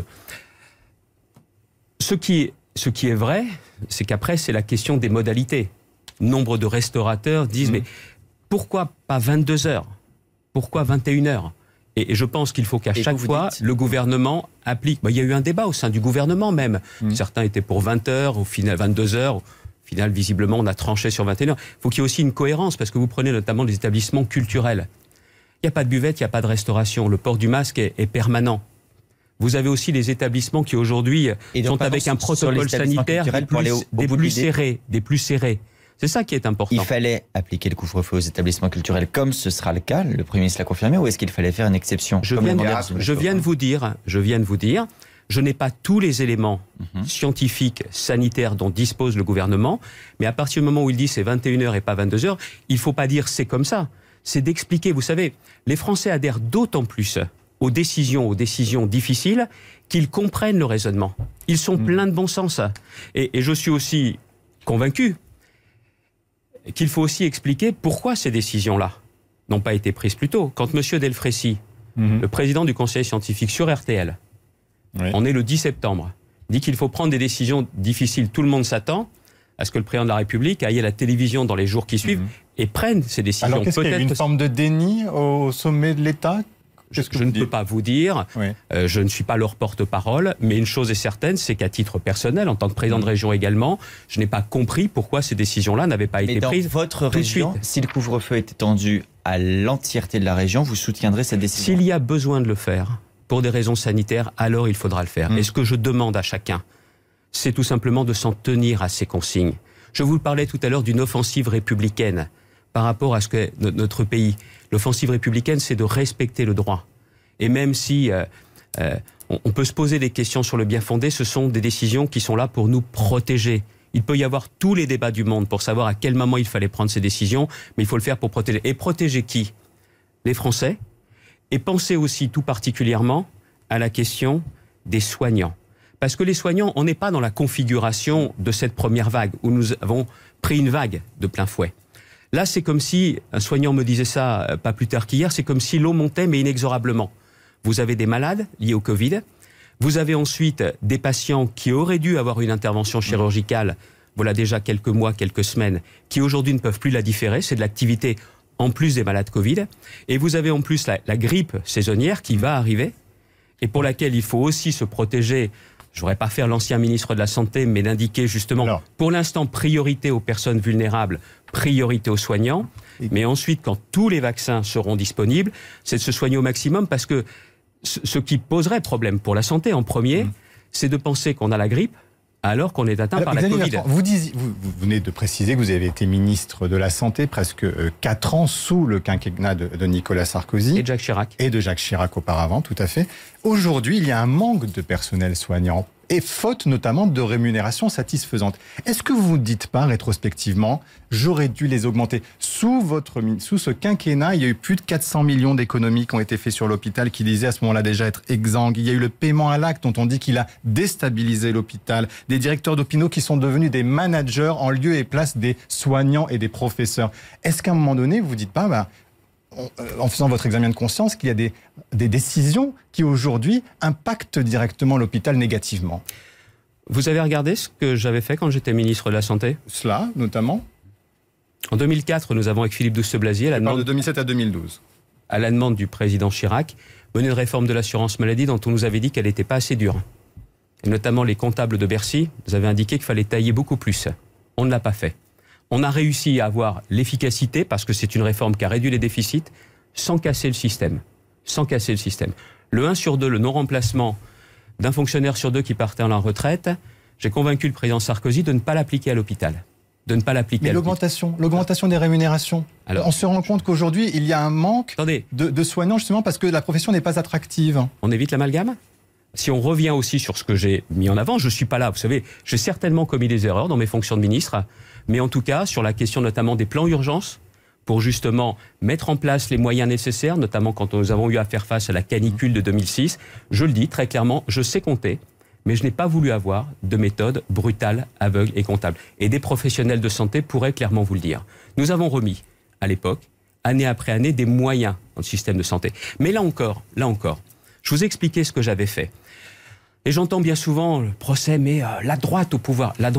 Ce qui est vrai, c'est qu'après, c'est la question des modalités. Nombre de restaurateurs disent, mais pourquoi pas 22 heures ? Pourquoi 21 heures ? Et je pense qu'il faut qu'à chaque fois, le gouvernement applique... il y a eu un débat au sein du gouvernement même. Certains étaient pour 20 heures, au final 22 heures. Au final, visiblement, on a tranché sur 21 heures. Il faut qu'il y ait aussi une cohérence, parce que vous prenez notamment des établissements culturels. Il n'y a pas de buvette, il n'y a pas de restauration. Le port du masque est permanent. Vous avez aussi les établissements qui aujourd'hui sont avec un protocole sanitaire des plus serrés. C'est ça qui est important. Il fallait appliquer le couvre-feu aux établissements culturels comme ce sera le cas, le Premier ministre l'a confirmé, ou est-ce qu'il fallait faire une exception ? Je viens de vous dire, je n'ai pas tous les éléments scientifiques, sanitaires dont dispose le gouvernement, mais à partir du moment où il dit c'est 21h et pas 22h, il ne faut pas dire c'est comme ça. C'est d'expliquer, vous savez, les Français adhèrent d'autant plus aux décisions difficiles qu'ils comprennent le raisonnement. Ils sont pleins de bon sens. Et je suis aussi convaincu qu'il faut aussi expliquer pourquoi ces décisions-là n'ont pas été prises plus tôt. Quand M. Delfraissy, le président du conseil scientifique sur RTL, on est le 10 septembre, dit qu'il faut prendre des décisions difficiles, tout le monde s'attend à ce que le président de la République aille à la télévision dans les jours qui suivent et prenne ces décisions. Alors qu'est-ce qu'il y a eu une forme de déni au sommet de l'État ? Je ne peux pas vous dire, je ne suis pas leur porte-parole, mais une chose est certaine, c'est qu'à titre personnel, en tant que président de région également, je n'ai pas compris pourquoi ces décisions-là n'avaient pas été prises. Mais dans votre région, si le couvre-feu est étendu à l'entièreté de la région, vous soutiendrez cette décision ? S'il y a besoin de le faire, pour des raisons sanitaires, alors il faudra le faire. Et ce que je demande à chacun, c'est tout simplement de s'en tenir à ces consignes. Je vous parlais tout à l'heure d'une offensive républicaine par rapport à ce que notre pays... L'offensive républicaine, c'est de respecter le droit. Et même si on peut se poser des questions sur le bien fondé, ce sont des décisions qui sont là pour nous protéger. Il peut y avoir tous les débats du monde pour savoir à quel moment il fallait prendre ces décisions, mais il faut le faire pour protéger. Et protéger qui ? Les Français. Et penser aussi tout particulièrement à la question des soignants. Parce que les soignants, on n'est pas dans la configuration de cette première vague, où nous avons pris une vague de plein fouet. Là, c'est comme si, un soignant me disait ça pas plus tard qu'hier, c'est comme si l'eau montait mais inexorablement. Vous avez des malades liés au Covid, vous avez ensuite des patients qui auraient dû avoir une intervention chirurgicale, voilà déjà quelques mois, quelques semaines, qui aujourd'hui ne peuvent plus la différer, c'est de l'activité en plus des malades Covid, et vous avez en plus la grippe saisonnière qui va arriver, et pour laquelle il faut aussi se protéger. Je ne voudrais pas faire l'ancien ministre de la Santé, mais d'indiquer justement, pour l'instant, priorité aux personnes vulnérables, priorité aux soignants. Mais ensuite, quand tous les vaccins seront disponibles, c'est de se soigner au maximum, parce que ce qui poserait problème pour la santé en premier, c'est de penser qu'on a la grippe alors qu'on est atteint par la Covid. Vous venez de préciser que vous avez été ministre de la Santé presque 4 ans sous le quinquennat de Nicolas Sarkozy. Et de Jacques Chirac. Et de Jacques Chirac auparavant, tout à fait. Aujourd'hui, il y a un manque de personnel soignant, et faute notamment de rémunération satisfaisante. Est-ce que vous ne dites pas rétrospectivement, j'aurais dû les augmenter ? Sous ce quinquennat, il y a eu plus de 400 millions d'économies qui ont été faites sur l'hôpital, qui disaient à ce moment-là déjà être exsangues. Il y a eu le paiement à l'acte dont on dit qu'il a déstabilisé l'hôpital. Des directeurs d'hôpitaux qui sont devenus des managers en lieu et place des soignants et des professeurs. Est-ce qu'à un moment donné, vous ne dites pas, en faisant votre examen de conscience, qu'il y a des décisions qui aujourd'hui impactent directement l'hôpital négativement ? Vous avez regardé ce que j'avais fait quand j'étais ministre de la Santé ? Cela, notamment ? En 2004, nous avons avec Philippe Douste-Blazy, de 2007 à 2012, à la demande du président Chirac, mené une réforme de l'assurance maladie dont on nous avait dit qu'elle n'était pas assez dure. Et notamment les comptables de Bercy nous avaient indiqué qu'il fallait tailler beaucoup plus. On ne l'a pas fait. On a réussi à avoir l'efficacité, parce que c'est une réforme qui a réduit les déficits, sans casser le système. Sans casser le système. Le 1 sur 2, le non-remplacement d'un fonctionnaire sur 2 qui partait en la retraite, j'ai convaincu le président Sarkozy de ne pas l'appliquer à l'hôpital. Mais l'augmentation des rémunérations. Alors, on se rend compte qu'aujourd'hui, il y a un manque de soignants, justement parce que la profession n'est pas attractive. On évite l'amalgame ? Si on revient aussi sur ce que j'ai mis en avant, je ne suis pas là, vous savez, j'ai certainement commis des erreurs dans mes fonctions de ministre, mais en tout cas, sur la question notamment des plans urgence, pour justement mettre en place les moyens nécessaires, notamment quand nous avons eu à faire face à la canicule de 2006, je le dis très clairement, je sais compter, mais je n'ai pas voulu avoir de méthode brutale, aveugle et comptable. Et des professionnels de santé pourraient clairement vous le dire. Nous avons remis, à l'époque, année après année, des moyens dans le système de santé. Mais là encore, je vous ai expliqué ce que j'avais fait. Et j'entends bien souvent le procès, mais la droite au pouvoir, il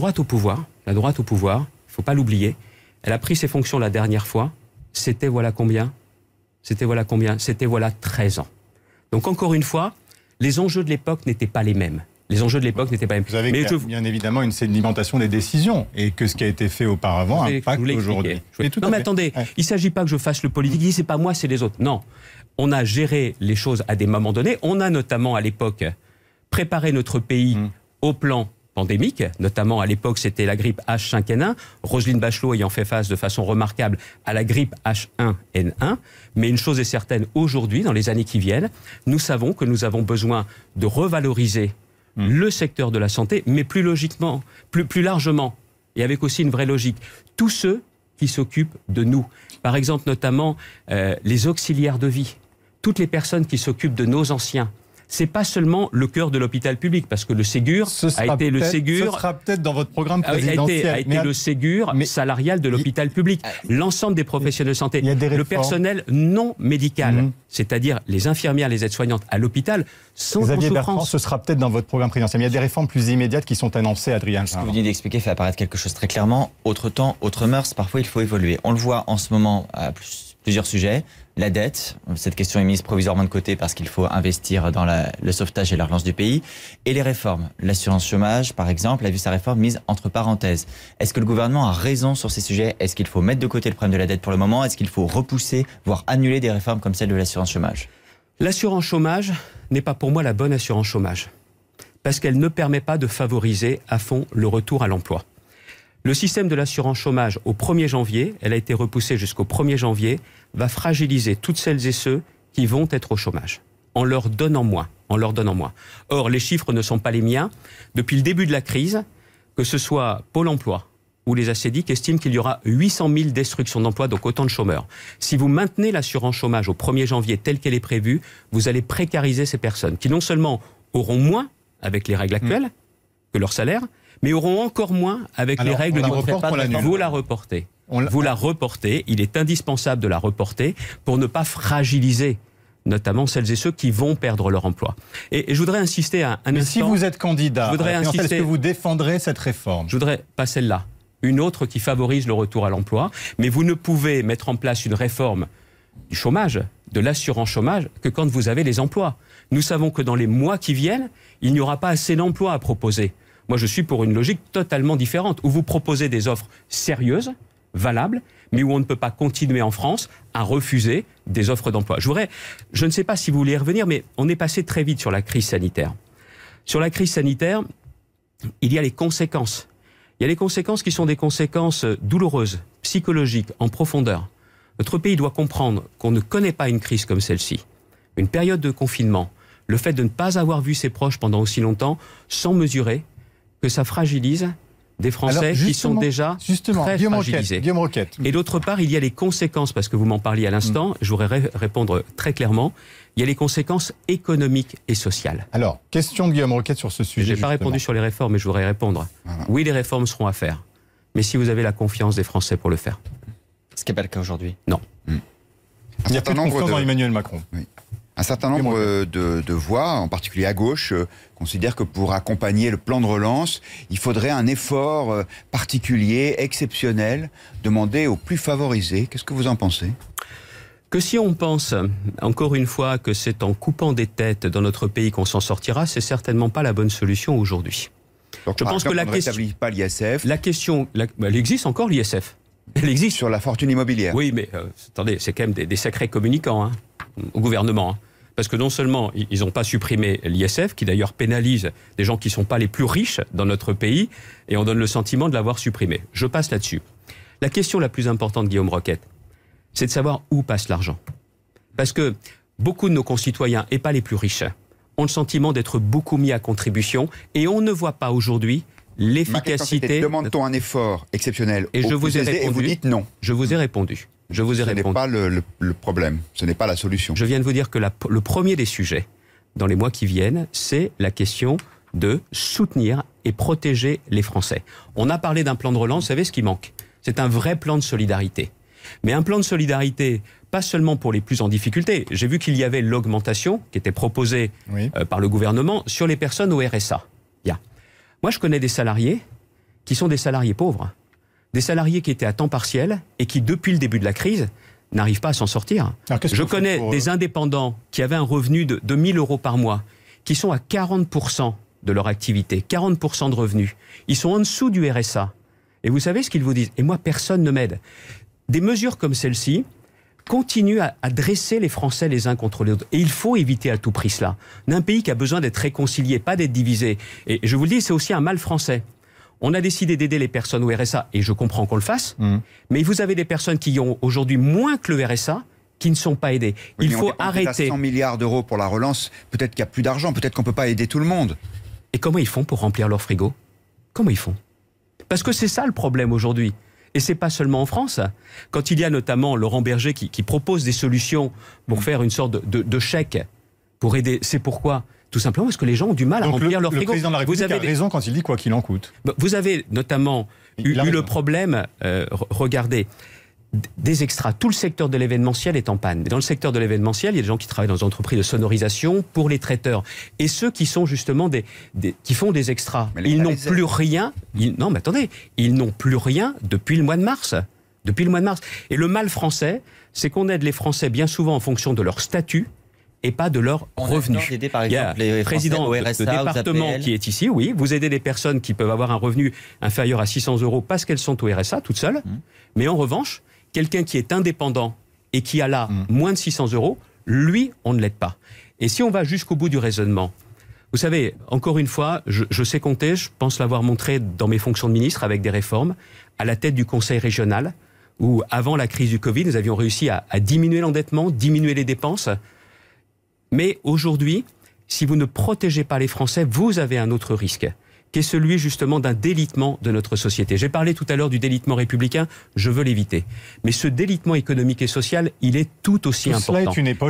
ne faut pas l'oublier, elle a pris ses fonctions la dernière fois, c'était voilà combien ? C'était voilà 13 ans. Donc encore une fois, les enjeux de l'époque n'étaient pas les mêmes. Vous avez bien évidemment une sédimentation des décisions et que ce qui a été fait auparavant impacte aujourd'hui. Non mais attendez, il ne s'agit pas que je fasse le politique, c'est pas moi, c'est les autres. Non, on a géré les choses à des moments donnés. On a notamment à l'époque préparé notre pays au plan pandémique, notamment à l'époque c'était la grippe H5N1, Roselyne Bachelot ayant fait face de façon remarquable à la grippe H1N1. Mais une chose est certaine, aujourd'hui, dans les années qui viennent, nous savons que nous avons besoin de revaloriser le secteur de la santé, mais plus logiquement, plus largement, et avec aussi une vraie logique. Tous ceux qui s'occupent de nous, par exemple notamment les auxiliaires de vie, toutes les personnes qui s'occupent de nos anciens. C'est pas seulement le cœur de l'hôpital public, parce que le Ségur a été le Ségur. Ce sera peut-être dans votre programme présidentiel. A été le Ségur salarial de l'hôpital public. L'ensemble des professionnels de santé, le personnel non médical, c'est-à-dire les infirmières, les aides-soignantes à l'hôpital, sont en souffrance. Bertrand, ce sera peut-être dans votre programme présidentiel. Il y a des réformes plus immédiates qui sont annoncées, Adrien. Ce que vous venez d'expliquer fait apparaître quelque chose très clairement. Autre temps, autre mœurs, parfois il faut évoluer. On le voit en ce moment à plusieurs sujets. La dette, cette question est mise provisoirement de côté parce qu'il faut investir dans le sauvetage et la relance du pays. Et les réformes. L'assurance chômage, par exemple, a vu sa réforme mise entre parenthèses. Est-ce que le gouvernement a raison sur ces sujets ? Est-ce qu'il faut mettre de côté le problème de la dette pour le moment ? Est-ce qu'il faut repousser, voire annuler des réformes comme celle de l'assurance chômage ? L'assurance chômage n'est pas pour moi la bonne assurance chômage. Parce qu'elle ne permet pas de favoriser à fond le retour à l'emploi. Le système de l'assurance chômage au 1er janvier, elle a été repoussée jusqu'au 1er janvier, va fragiliser toutes celles et ceux qui vont être au chômage, en leur donnant moins. Or, les chiffres ne sont pas les miens. Depuis le début de la crise, que ce soit Pôle emploi ou les ACDIC estiment qu'il y aura 800 000 destructions d'emplois, donc autant de chômeurs. Si vous maintenez l'assurance chômage au 1er janvier telle qu'elle est prévue, vous allez précariser ces personnes qui non seulement auront moins avec les règles actuelles que leur salaire, mais auront encore moins avec les règles du Vous la reportez. Vous la reportez. Il est indispensable de la reporter pour ne pas fragiliser notamment celles et ceux qui vont perdre leur emploi. Et je voudrais insister un instant. Si vous êtes candidat, est-ce que vous défendrez cette réforme ? Je voudrais pas celle-là. Une autre qui favorise le retour à l'emploi. Mais vous ne pouvez mettre en place une réforme du chômage, de l'assurance chômage, que quand vous avez les emplois. Nous savons que dans les mois qui viennent, il n'y aura pas assez d'emplois à proposer. Moi, je suis pour une logique totalement différente, où vous proposez des offres sérieuses, valables, mais où on ne peut pas continuer en France à refuser des offres d'emploi. Je ne sais pas si vous voulez y revenir, mais on est passé très vite sur la crise sanitaire. Sur la crise sanitaire, il y a les conséquences. Il y a les conséquences qui sont des conséquences douloureuses, psychologiques, en profondeur. Notre pays doit comprendre qu'on ne connaît pas une crise comme celle-ci. Une période de confinement, le fait de ne pas avoir vu ses proches pendant aussi longtemps, sans mesurer que ça fragilise des Français qui sont déjà très fragilisés. Et d'autre part, il y a les conséquences, parce que vous m'en parliez à l'instant, je voudrais répondre très clairement, il y a les conséquences économiques et sociales. Alors, question de Guillaume Roquette sur ce sujet. Je n'ai pas répondu sur les réformes, mais je voudrais répondre. Oui, les réformes seront à faire, mais si vous avez la confiance des Français pour le faire. Ce qui n'est pas le cas aujourd'hui. Non. Il n'y a pas de confiance dans Emmanuel Macron. Oui. Un certain nombre de voix, en particulier à gauche, considèrent que pour accompagner le plan de relance, il faudrait un effort particulier, exceptionnel, demandé aux plus favorisés. Qu'est-ce que vous en pensez ? Que si on pense, encore une fois, que c'est en coupant des têtes dans notre pays qu'on s'en sortira, c'est certainement pas la bonne solution aujourd'hui. Donc, je pense que la question, ne rétablit pas l'ISF. La question, elle existe encore l'ISF. Elle existe sur la fortune immobilière. Oui, mais attendez, c'est quand même des sacrés communicants au gouvernement. Parce que non seulement ils n'ont pas supprimé l'ISF, qui d'ailleurs pénalise des gens qui ne sont pas les plus riches dans notre pays, et on donne le sentiment de l'avoir supprimé. Je passe là-dessus. La question la plus importante, Guillaume Roquette, c'est de savoir où passe l'argent. Parce que beaucoup de nos concitoyens, et pas les plus riches, ont le sentiment d'être beaucoup mis à contribution, et on ne voit pas aujourd'hui l'efficacité... Demande-t-on un effort exceptionnel et je vous ai répondu, et vous dites non. Je vous ai répondu. Ce n'est pas le problème, ce n'est pas la solution. Je viens de vous dire que le premier des sujets, dans les mois qui viennent, c'est la question de soutenir et protéger les Français. On a parlé d'un plan de relance, vous savez ce qui manque ? C'est un vrai plan de solidarité. Mais un plan de solidarité, pas seulement pour les plus en difficulté. J'ai vu qu'il y avait l'augmentation qui était proposée par le gouvernement sur les personnes au RSA. Bien. Moi, je connais des salariés qui sont des salariés pauvres. Des salariés qui étaient à temps partiel et qui, depuis le début de la crise, n'arrivent pas à s'en sortir. Je connais des indépendants qui avaient un revenu de 1 000 € par mois, qui sont à 40% de leur activité, 40% de revenus. Ils sont en dessous du RSA. Et vous savez ce qu'ils vous disent ? Et moi, personne ne m'aide. Des mesures comme celle-ci continuent à dresser les Français les uns contre les autres. Et il faut éviter à tout prix cela. On a un pays qui a besoin d'être réconcilié, pas d'être divisé. Et je vous le dis, c'est aussi un mal français. On a décidé d'aider les personnes au RSA, et je comprends qu'on le fasse, mais vous avez des personnes qui ont aujourd'hui moins que le RSA, qui ne sont pas aidées. Il faut arrêter. 100 milliards d'euros pour la relance, peut-être qu'il n'y a plus d'argent, peut-être qu'on ne peut pas aider tout le monde. Et comment ils font pour remplir leur frigo ? Comment ils font ? Parce que c'est ça le problème aujourd'hui. Et c'est pas seulement en France. Quand il y a notamment Laurent Berger qui propose des solutions pour faire une sorte de chèque pour aider, c'est pourquoi ? Tout simplement parce que les gens ont du mal à remplir leur frigo. Le président de la République a raison quand il dit quoi qu'il en coûte. Vous avez notamment eu le problème, regardez, des extras. Tout le secteur de l'événementiel est en panne. Mais dans le secteur de l'événementiel, il y a des gens qui travaillent dans des entreprises de sonorisation pour les traiteurs. Et ceux qui sont justement qui font des extras, ils n'ont plus rien. Non, mais attendez, ils n'ont plus rien depuis le mois de mars. Depuis le mois de mars. Et le mal français, c'est qu'on aide les Français bien souvent en fonction de leur statut et pas de leurs revenus. Il y a le président de département qui est ici, oui. Vous aidez des personnes qui peuvent avoir un revenu inférieur à 600 € parce qu'elles sont au RSA, toutes seules. Mais en revanche, quelqu'un qui est indépendant et qui a là moins de 600 €, lui, on ne l'aide pas. Et si on va jusqu'au bout du raisonnement, vous savez, encore une fois, je sais compter, je pense l'avoir montré dans mes fonctions de ministre avec des réformes, à la tête du conseil régional, où avant la crise du Covid, nous avions réussi à diminuer l'endettement, diminuer les dépenses. Mais aujourd'hui, si vous ne protégez pas les Français, vous avez un autre risque, qui est celui justement d'un délitement de notre société. J'ai parlé tout à l'heure du délitement républicain, je veux l'éviter. Mais ce délitement économique et social, il est tout aussi important.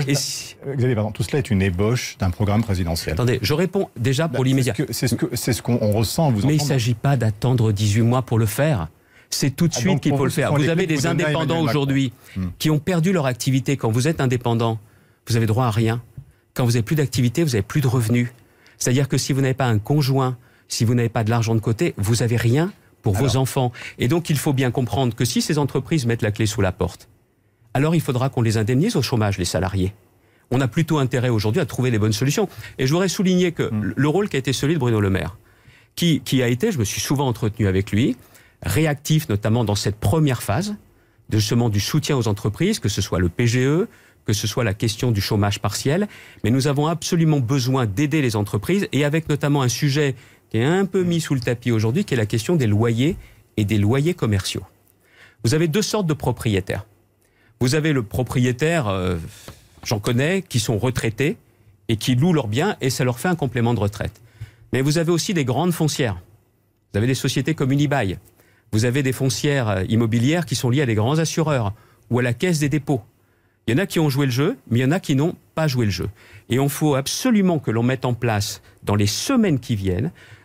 Tout cela est une ébauche d'un programme présidentiel. Attendez, je réponds déjà pour l'immédiat. C'est ce qu'on ressent, vous entendez. Mais il ne s'agit pas d'attendre 18 mois pour le faire. C'est tout de suite qu'il faut le faire. Vous avez des indépendants aujourd'hui qui ont perdu leur activité. Quand vous êtes indépendant, vous avez droit à rien. Quand vous n'avez plus d'activité, vous n'avez plus de revenus. C'est-à-dire que si vous n'avez pas un conjoint, si vous n'avez pas de l'argent de côté, vous n'avez rien pour vos enfants. Et donc, il faut bien comprendre que si ces entreprises mettent la clé sous la porte, alors il faudra qu'on les indemnise au chômage, les salariés. On a plutôt intérêt aujourd'hui à trouver les bonnes solutions. Et je voudrais souligner que le rôle qui a été celui de Bruno Le Maire, qui a été, je me suis souvent entretenu avec lui, réactif notamment dans cette première phase, justement du soutien aux entreprises, que ce soit le PGE, que ce soit la question du chômage partiel, mais nous avons absolument besoin d'aider les entreprises, et avec notamment un sujet qui est un peu mis sous le tapis aujourd'hui, qui est la question des loyers et des loyers commerciaux. Vous avez deux sortes de propriétaires. Vous avez le propriétaire, j'en connais, qui sont retraités et qui louent leurs biens et ça leur fait un complément de retraite. Mais vous avez aussi des grandes foncières. Vous avez des sociétés comme Unibail. Vous avez des foncières immobilières qui sont liées à des grands assureurs ou à la Caisse des dépôts. Il y en a qui ont joué le jeu, mais il y en a qui n'ont pas joué le jeu. Et il faut absolument que l'on mette en place, dans les semaines qui viennent,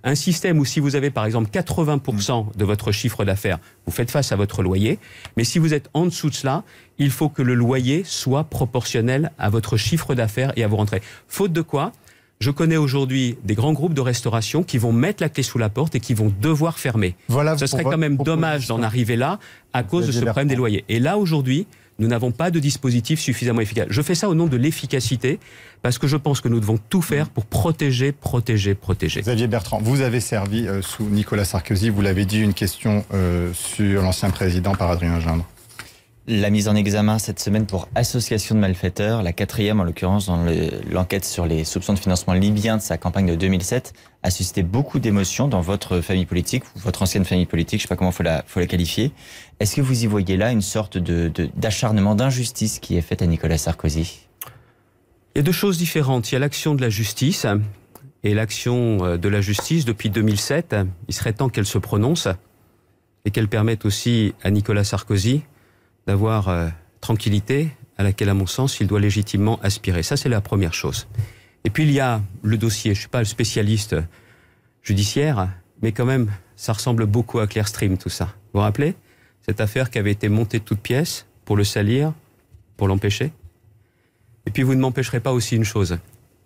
Un système où si vous avez par exemple 80% de votre chiffre d'affaires, vous faites face à votre loyer, mais si vous êtes en dessous de cela, il faut que le loyer soit proportionnel à votre chiffre d'affaires et à vos rentrées. Faute de quoi, je connais aujourd'hui des grands groupes de restauration qui vont mettre la clé sous la porte et qui vont devoir fermer. Voilà, ce serait quand même dommage d'en arriver là à cause de ce problème des loyers. Et là, aujourd'hui, nous n'avons pas de dispositif suffisamment efficace. Je fais ça au nom de l'efficacité, parce que je pense que nous devons tout faire pour protéger. Xavier Bertrand, vous avez servi sous Nicolas Sarkozy, vous l'avez dit, une question sur l'ancien président par Adrien Gindre. La mise en examen cette semaine pour association de malfaiteurs, la 4e en l'occurrence dans l'enquête sur les soupçons de financement libyen de sa campagne de 2007, a suscité beaucoup d'émotions dans votre famille politique, ou votre ancienne famille politique, je ne sais pas comment faut la qualifier. Est-ce que vous y voyez là une sorte d'acharnement, d'injustice qui est faite à Nicolas Sarkozy ? Il y a deux choses différentes. Il y a l'action de la justice, et l'action de la justice depuis 2007, il serait temps qu'elle se prononce et qu'elle permette aussi à Nicolas Sarkozy d'avoir tranquillité à laquelle, à mon sens, il doit légitimement aspirer. Ça, c'est la première chose. Et puis, il y a le dossier. Je ne suis pas le spécialiste judiciaire, mais quand même, ça ressemble beaucoup à Clearstream, tout ça. Vous vous rappelez ? Cette affaire qui avait été montée de toutes pièces pour le salir, pour l'empêcher. Et puis, vous ne m'empêcherez pas aussi une chose.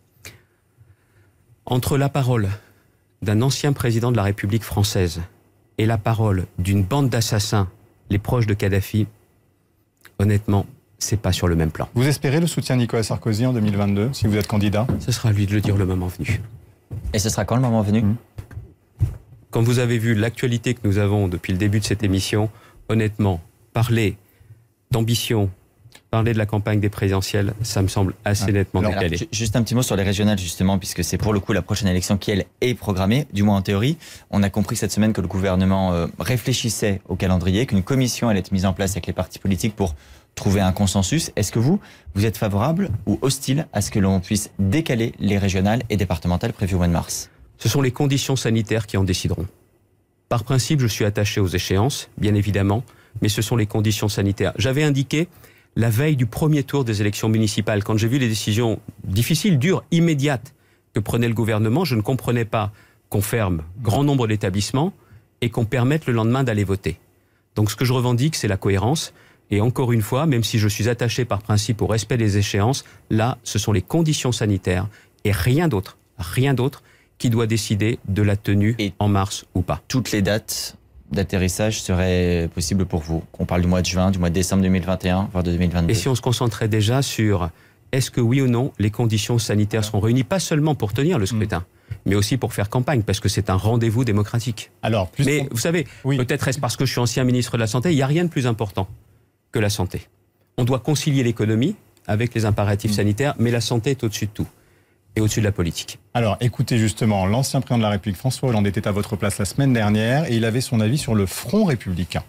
Entre la parole d'un ancien président de la République française et la parole d'une bande d'assassins, les proches de Kadhafi, honnêtement, c'est pas sur le même plan. Vous espérez le soutien de Nicolas Sarkozy en 2022, si vous êtes candidat ? Ce sera à lui de le dire le moment venu. Et ce sera quand le moment venu ? Quand vous avez vu l'actualité que nous avons depuis le début de cette émission, honnêtement, parler d'ambition, parler de la campagne des présidentielles, ça me semble assez nettement décalé. Juste un petit mot sur les régionales, justement, puisque c'est pour le coup la prochaine élection qui, elle, est programmée, du moins en théorie. On a compris cette semaine que le gouvernement réfléchissait au calendrier, qu'une commission allait être mise en place avec les partis politiques pour trouver un consensus. Est-ce que vous êtes favorable ou hostile à ce que l'on puisse décaler les régionales et départementales prévues au mois de mars ? Ce sont les conditions sanitaires qui en décideront. Par principe, je suis attaché aux échéances, bien évidemment, mais ce sont les conditions sanitaires. J'avais indiqué la veille du premier tour des élections municipales, quand j'ai vu les décisions difficiles, dures, immédiates que prenait le gouvernement, je ne comprenais pas qu'on ferme grand nombre d'établissements et qu'on permette le lendemain d'aller voter. Donc ce que je revendique, c'est la cohérence. Et encore une fois, même si je suis attaché par principe au respect des échéances, là, ce sont les conditions sanitaires et rien d'autre qui doit décider de la tenue en mars ou pas. Toutes les dates d'atterrissage seraient possibles pour vous ? On parle du mois de juin, du mois de décembre 2021, voire de 2022. Et si on se concentrait déjà sur est-ce que oui ou non les conditions sanitaires seront réunies, pas seulement pour tenir le scrutin, mais aussi pour faire campagne, parce que c'est un rendez-vous démocratique. Alors, mais vous savez, peut-être est-ce parce que je suis ancien ministre de la Santé, il n'y a rien de plus important que la santé. On doit concilier l'économie avec les impératifs sanitaires, mais la santé est au-dessus de tout et au-dessus de la politique. Alors, écoutez justement, l'ancien président de la République, François Hollande, était à votre place la semaine dernière et il avait son avis sur le Front républicain.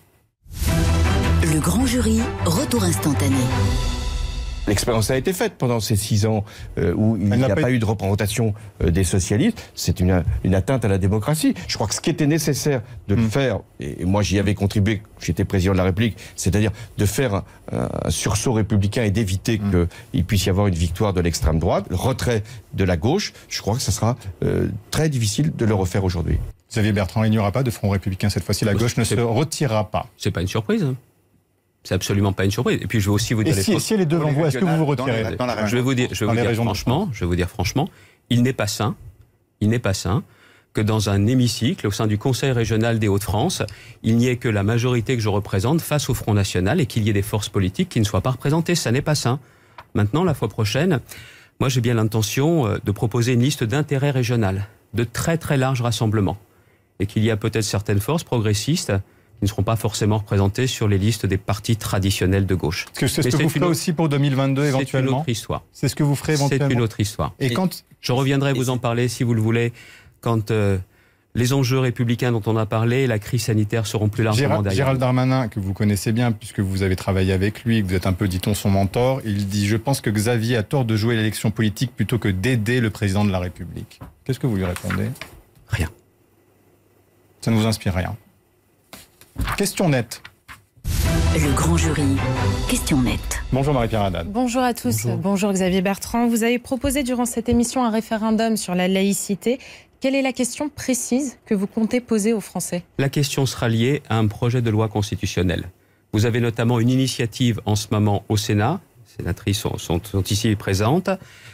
Le grand jury, retour instantané. L'expérience a été faite pendant ces 6 ans où il n'y a pas eu de représentation des socialistes. C'est une atteinte à la démocratie. Je crois que ce qui était nécessaire de le faire, et moi j'y avais contribué, j'étais président de la République, c'est-à-dire de faire un sursaut républicain et d'éviter qu'il puisse y avoir une victoire de l'extrême droite, le retrait de la gauche. Je crois que ça sera très difficile de le refaire aujourd'hui. Xavier Bertrand, il n'y aura pas de Front républicain cette fois-ci. La gauche ne se retirera pas. C'est pas une surprise. C'est absolument pas une surprise. Et puis je vais aussi vous dire si elle est devant vous, est-ce que vous vous retirez ? Je vais vous dire franchement, il n'est pas sain que dans un hémicycle, au sein du Conseil régional des Hauts-de-France, il n'y ait que la majorité que je représente face au Front national et qu'il y ait des forces politiques qui ne soient pas représentées. Ça n'est pas sain. Maintenant, la fois prochaine, moi j'ai bien l'intention de proposer une liste d'intérêt régional, de très très large rassemblement. Et qu'il y a peut-être certaines forces progressistes qui ne seront pas forcément représentés sur les listes des partis traditionnels de gauche. C'est ce que vous ferez aussi pour 2022 éventuellement ? C'est une autre histoire. C'est ce que vous ferez éventuellement ? C'est une autre histoire. Et quand je reviendrai vous en parler, si vous le voulez, quand les enjeux républicains dont on a parlé, la crise sanitaire seront plus largement derrière. Gérald Darmanin, que vous connaissez bien, puisque vous avez travaillé avec lui, que vous êtes un peu, dit-on, son mentor, il dit « Je pense que Xavier a tort de jouer l'élection politique plutôt que d'aider le président de la République ». Qu'est-ce que vous lui répondez ? Rien. Ça ne vous inspire rien ? Question nette. Le grand jury. Question nette. Bonjour Marie-Pierre Haddad. Bonjour à tous. Bonjour Xavier Bertrand. Vous avez proposé durant cette émission un référendum sur la laïcité. Quelle est la question précise que vous comptez poser aux Français ? La question sera liée à un projet de loi constitutionnelle. Vous avez notamment une initiative en ce moment au Sénat, les sénatrices sont ici présentes,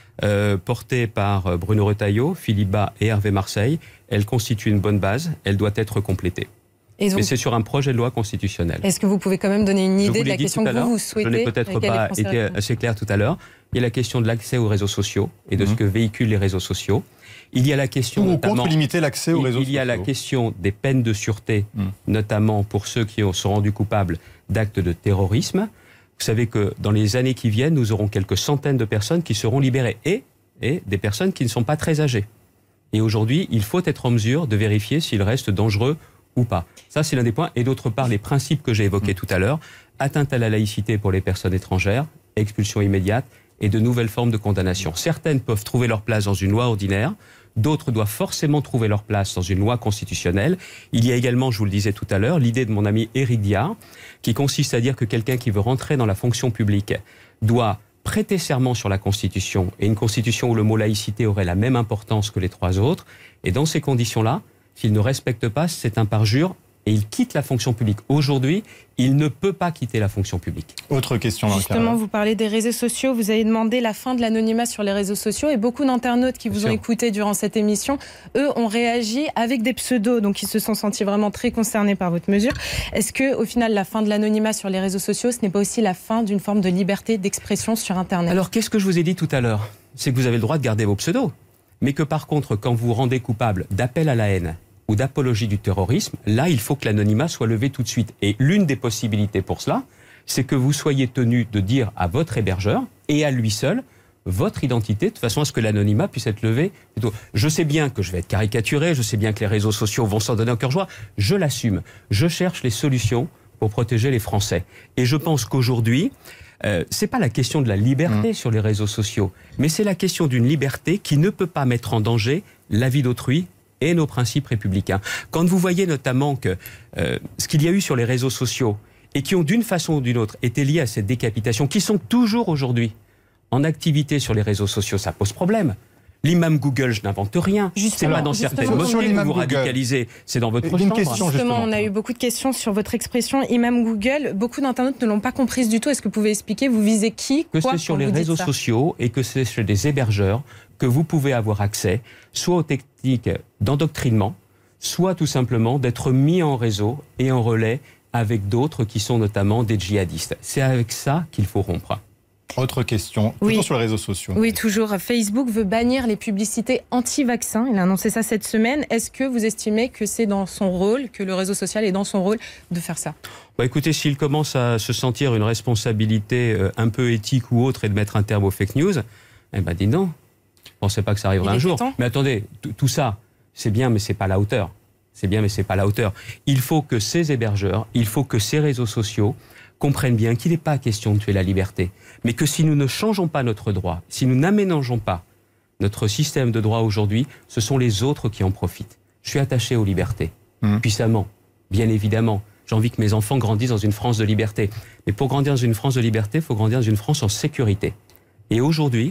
portée par Bruno Retailleau, Philippe Bas et Hervé Marseille. Elle constitue une bonne base, elle doit être complétée. Mais c'est sur un projet de loi constitutionnel. Est-ce que vous pouvez quand même donner une idée de la question que vous souhaitez ? Je n'ai peut-être pas été assez clair tout à l'heure. Il y a la question de l'accès aux réseaux sociaux et de ce que véhiculent les réseaux sociaux. Il y a la question contre limiter l'accès aux réseaux sociaux. Il y a la question des peines de sûreté, notamment pour ceux qui sont rendus coupables d'actes de terrorisme. Vous savez que dans les années qui viennent, nous aurons quelques centaines de personnes qui seront libérées et des personnes qui ne sont pas très âgées. Et aujourd'hui, il faut être en mesure de vérifier s'ils restent dangereux ou pas. Ça, c'est l'un des points. Et d'autre part, les principes que j'ai évoqués tout à l'heure, atteinte à la laïcité pour les personnes étrangères, expulsion immédiate et de nouvelles formes de condamnation. Certaines peuvent trouver leur place dans une loi ordinaire, d'autres doivent forcément trouver leur place dans une loi constitutionnelle. Il y a également, je vous le disais tout à l'heure, l'idée de mon ami Éric Diard, qui consiste à dire que quelqu'un qui veut rentrer dans la fonction publique doit prêter serment sur la Constitution, et une Constitution où le mot laïcité aurait la même importance que les trois autres. Et dans ces conditions-là, s'il ne respecte pas, c'est un parjure et il quitte la fonction publique. Aujourd'hui, il ne peut pas quitter la fonction publique. Autre question. Justement, vous parlez des réseaux sociaux. Vous avez demandé la fin de l'anonymat sur les réseaux sociaux et beaucoup d'internautes qui vous ont écouté durant cette émission, eux, ont réagi avec des pseudos, donc ils se sont sentis vraiment très concernés par votre mesure. Est-ce que, au final, la fin de l'anonymat sur les réseaux sociaux, ce n'est pas aussi la fin d'une forme de liberté d'expression sur Internet ? Alors, qu'est-ce que je vous ai dit tout à l'heure ? C'est que vous avez le droit de garder vos pseudos, mais que par contre, quand vous vous rendez coupable d'appel à la haine ou d'apologie du terrorisme, là, il faut que l'anonymat soit levé tout de suite. Et l'une des possibilités pour cela, c'est que vous soyez tenu de dire à votre hébergeur, et à lui seul, votre identité, de façon à ce que l'anonymat puisse être levé. Je sais bien que je vais être caricaturé, je sais bien que les réseaux sociaux vont s'en donner en cœur joie, je l'assume. Je cherche les solutions pour protéger les Français. Et je pense qu'aujourd'hui, c'est pas la question de la liberté sur les réseaux sociaux, mais c'est la question d'une liberté qui ne peut pas mettre en danger la vie d'autrui et nos principes républicains. Quand vous voyez notamment que ce qu'il y a eu sur les réseaux sociaux et qui ont d'une façon ou d'une autre été liés à cette décapitation, qui sont toujours aujourd'hui en activité sur les réseaux sociaux, ça pose problème. L'imam Google, je n'invente rien. C'est pas dans certaines mosquées que vous radicalisez, c'est dans votre chambre. Justement, on a eu beaucoup de questions sur votre expression imam Google. Beaucoup d'internautes ne l'ont pas comprise du tout. Est-ce que vous pouvez expliquer, vous visez qui, quoi, que c'est sur les réseaux sociaux et que c'est chez des hébergeurs que vous pouvez avoir accès, soit aux techniques d'endoctrinement, soit tout simplement d'être mis en réseau et en relais avec d'autres qui sont notamment des djihadistes. C'est avec ça qu'il faut rompre. Autre question, toujours sur les réseaux sociaux. Oui, toujours. Facebook veut bannir les publicités anti-vaccins. Il a annoncé ça cette semaine. Est-ce que vous estimez que c'est dans son rôle, que le réseau social est dans son rôle de faire ça ? Écoutez, s'il commence à se sentir une responsabilité un peu éthique ou autre et de mettre un terme aux fake news, dis non. Je ne pensais pas que ça arriverait un jour. Mais attendez, tout ça, c'est bien, mais c'est pas à la hauteur. C'est bien, mais c'est pas à la hauteur. Il faut que ces hébergeurs, il faut que ces réseaux sociaux comprennent bien qu'il n'est pas question de tuer la liberté, mais que si nous ne changeons pas notre droit, si nous n'aménageons pas notre système de droit aujourd'hui, ce sont les autres qui en profitent. Je suis attaché aux libertés, puissamment, bien évidemment. J'ai envie que mes enfants grandissent dans une France de liberté. Mais pour grandir dans une France de liberté, il faut grandir dans une France en sécurité. Et aujourd'hui,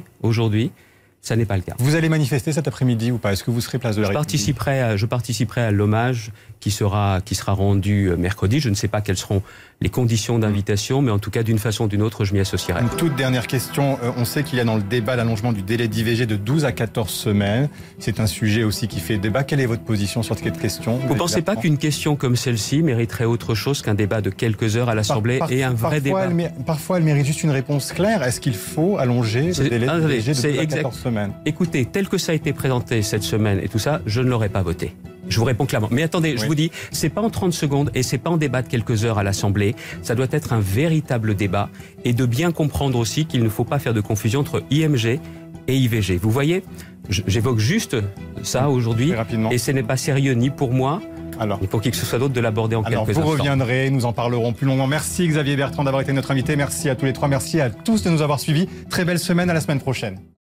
ça n'est pas le cas. Vous allez manifester cet après-midi ou pas ? Est-ce que vous serez place de la République ? Je participerai à l'hommage qui sera rendu mercredi. Je ne sais pas quelles seront les conditions d'invitation, mais en tout cas, d'une façon ou d'une autre, je m'y associerai. Une toute dernière question. On sait qu'il y a dans le débat l'allongement du délai d'IVG de 12 à 14 semaines. C'est un sujet aussi qui fait débat. Quelle est votre position sur cette question ? Vous ne pensez pas qu'une question comme celle-ci mériterait autre chose qu'un débat de quelques heures à l'Assemblée et un vrai débat ? Parfois, elle mérite juste une réponse claire. Est-ce qu'il faut allonger le délai d'IVG de 12 à 14 semaines ? Écoutez, tel que ça a été présenté cette semaine et tout ça, je ne l'aurais pas voté. Je vous réponds clairement. Mais attendez, je vous dis, c'est pas en 30 secondes et c'est pas en débat de quelques heures à l'Assemblée. Ça doit être un véritable débat et de bien comprendre aussi qu'il ne faut pas faire de confusion entre IMG et IVG. Vous voyez, j'évoque juste ça aujourd'hui et ce n'est pas sérieux ni pour moi, ni pour qui que ce soit d'autre de l'aborder en quelques instants. Vous reviendrez, nous en parlerons plus longuement. Merci Xavier Bertrand d'avoir été notre invité. Merci à tous les trois. Merci à tous de nous avoir suivis. Très belle semaine, à la semaine prochaine.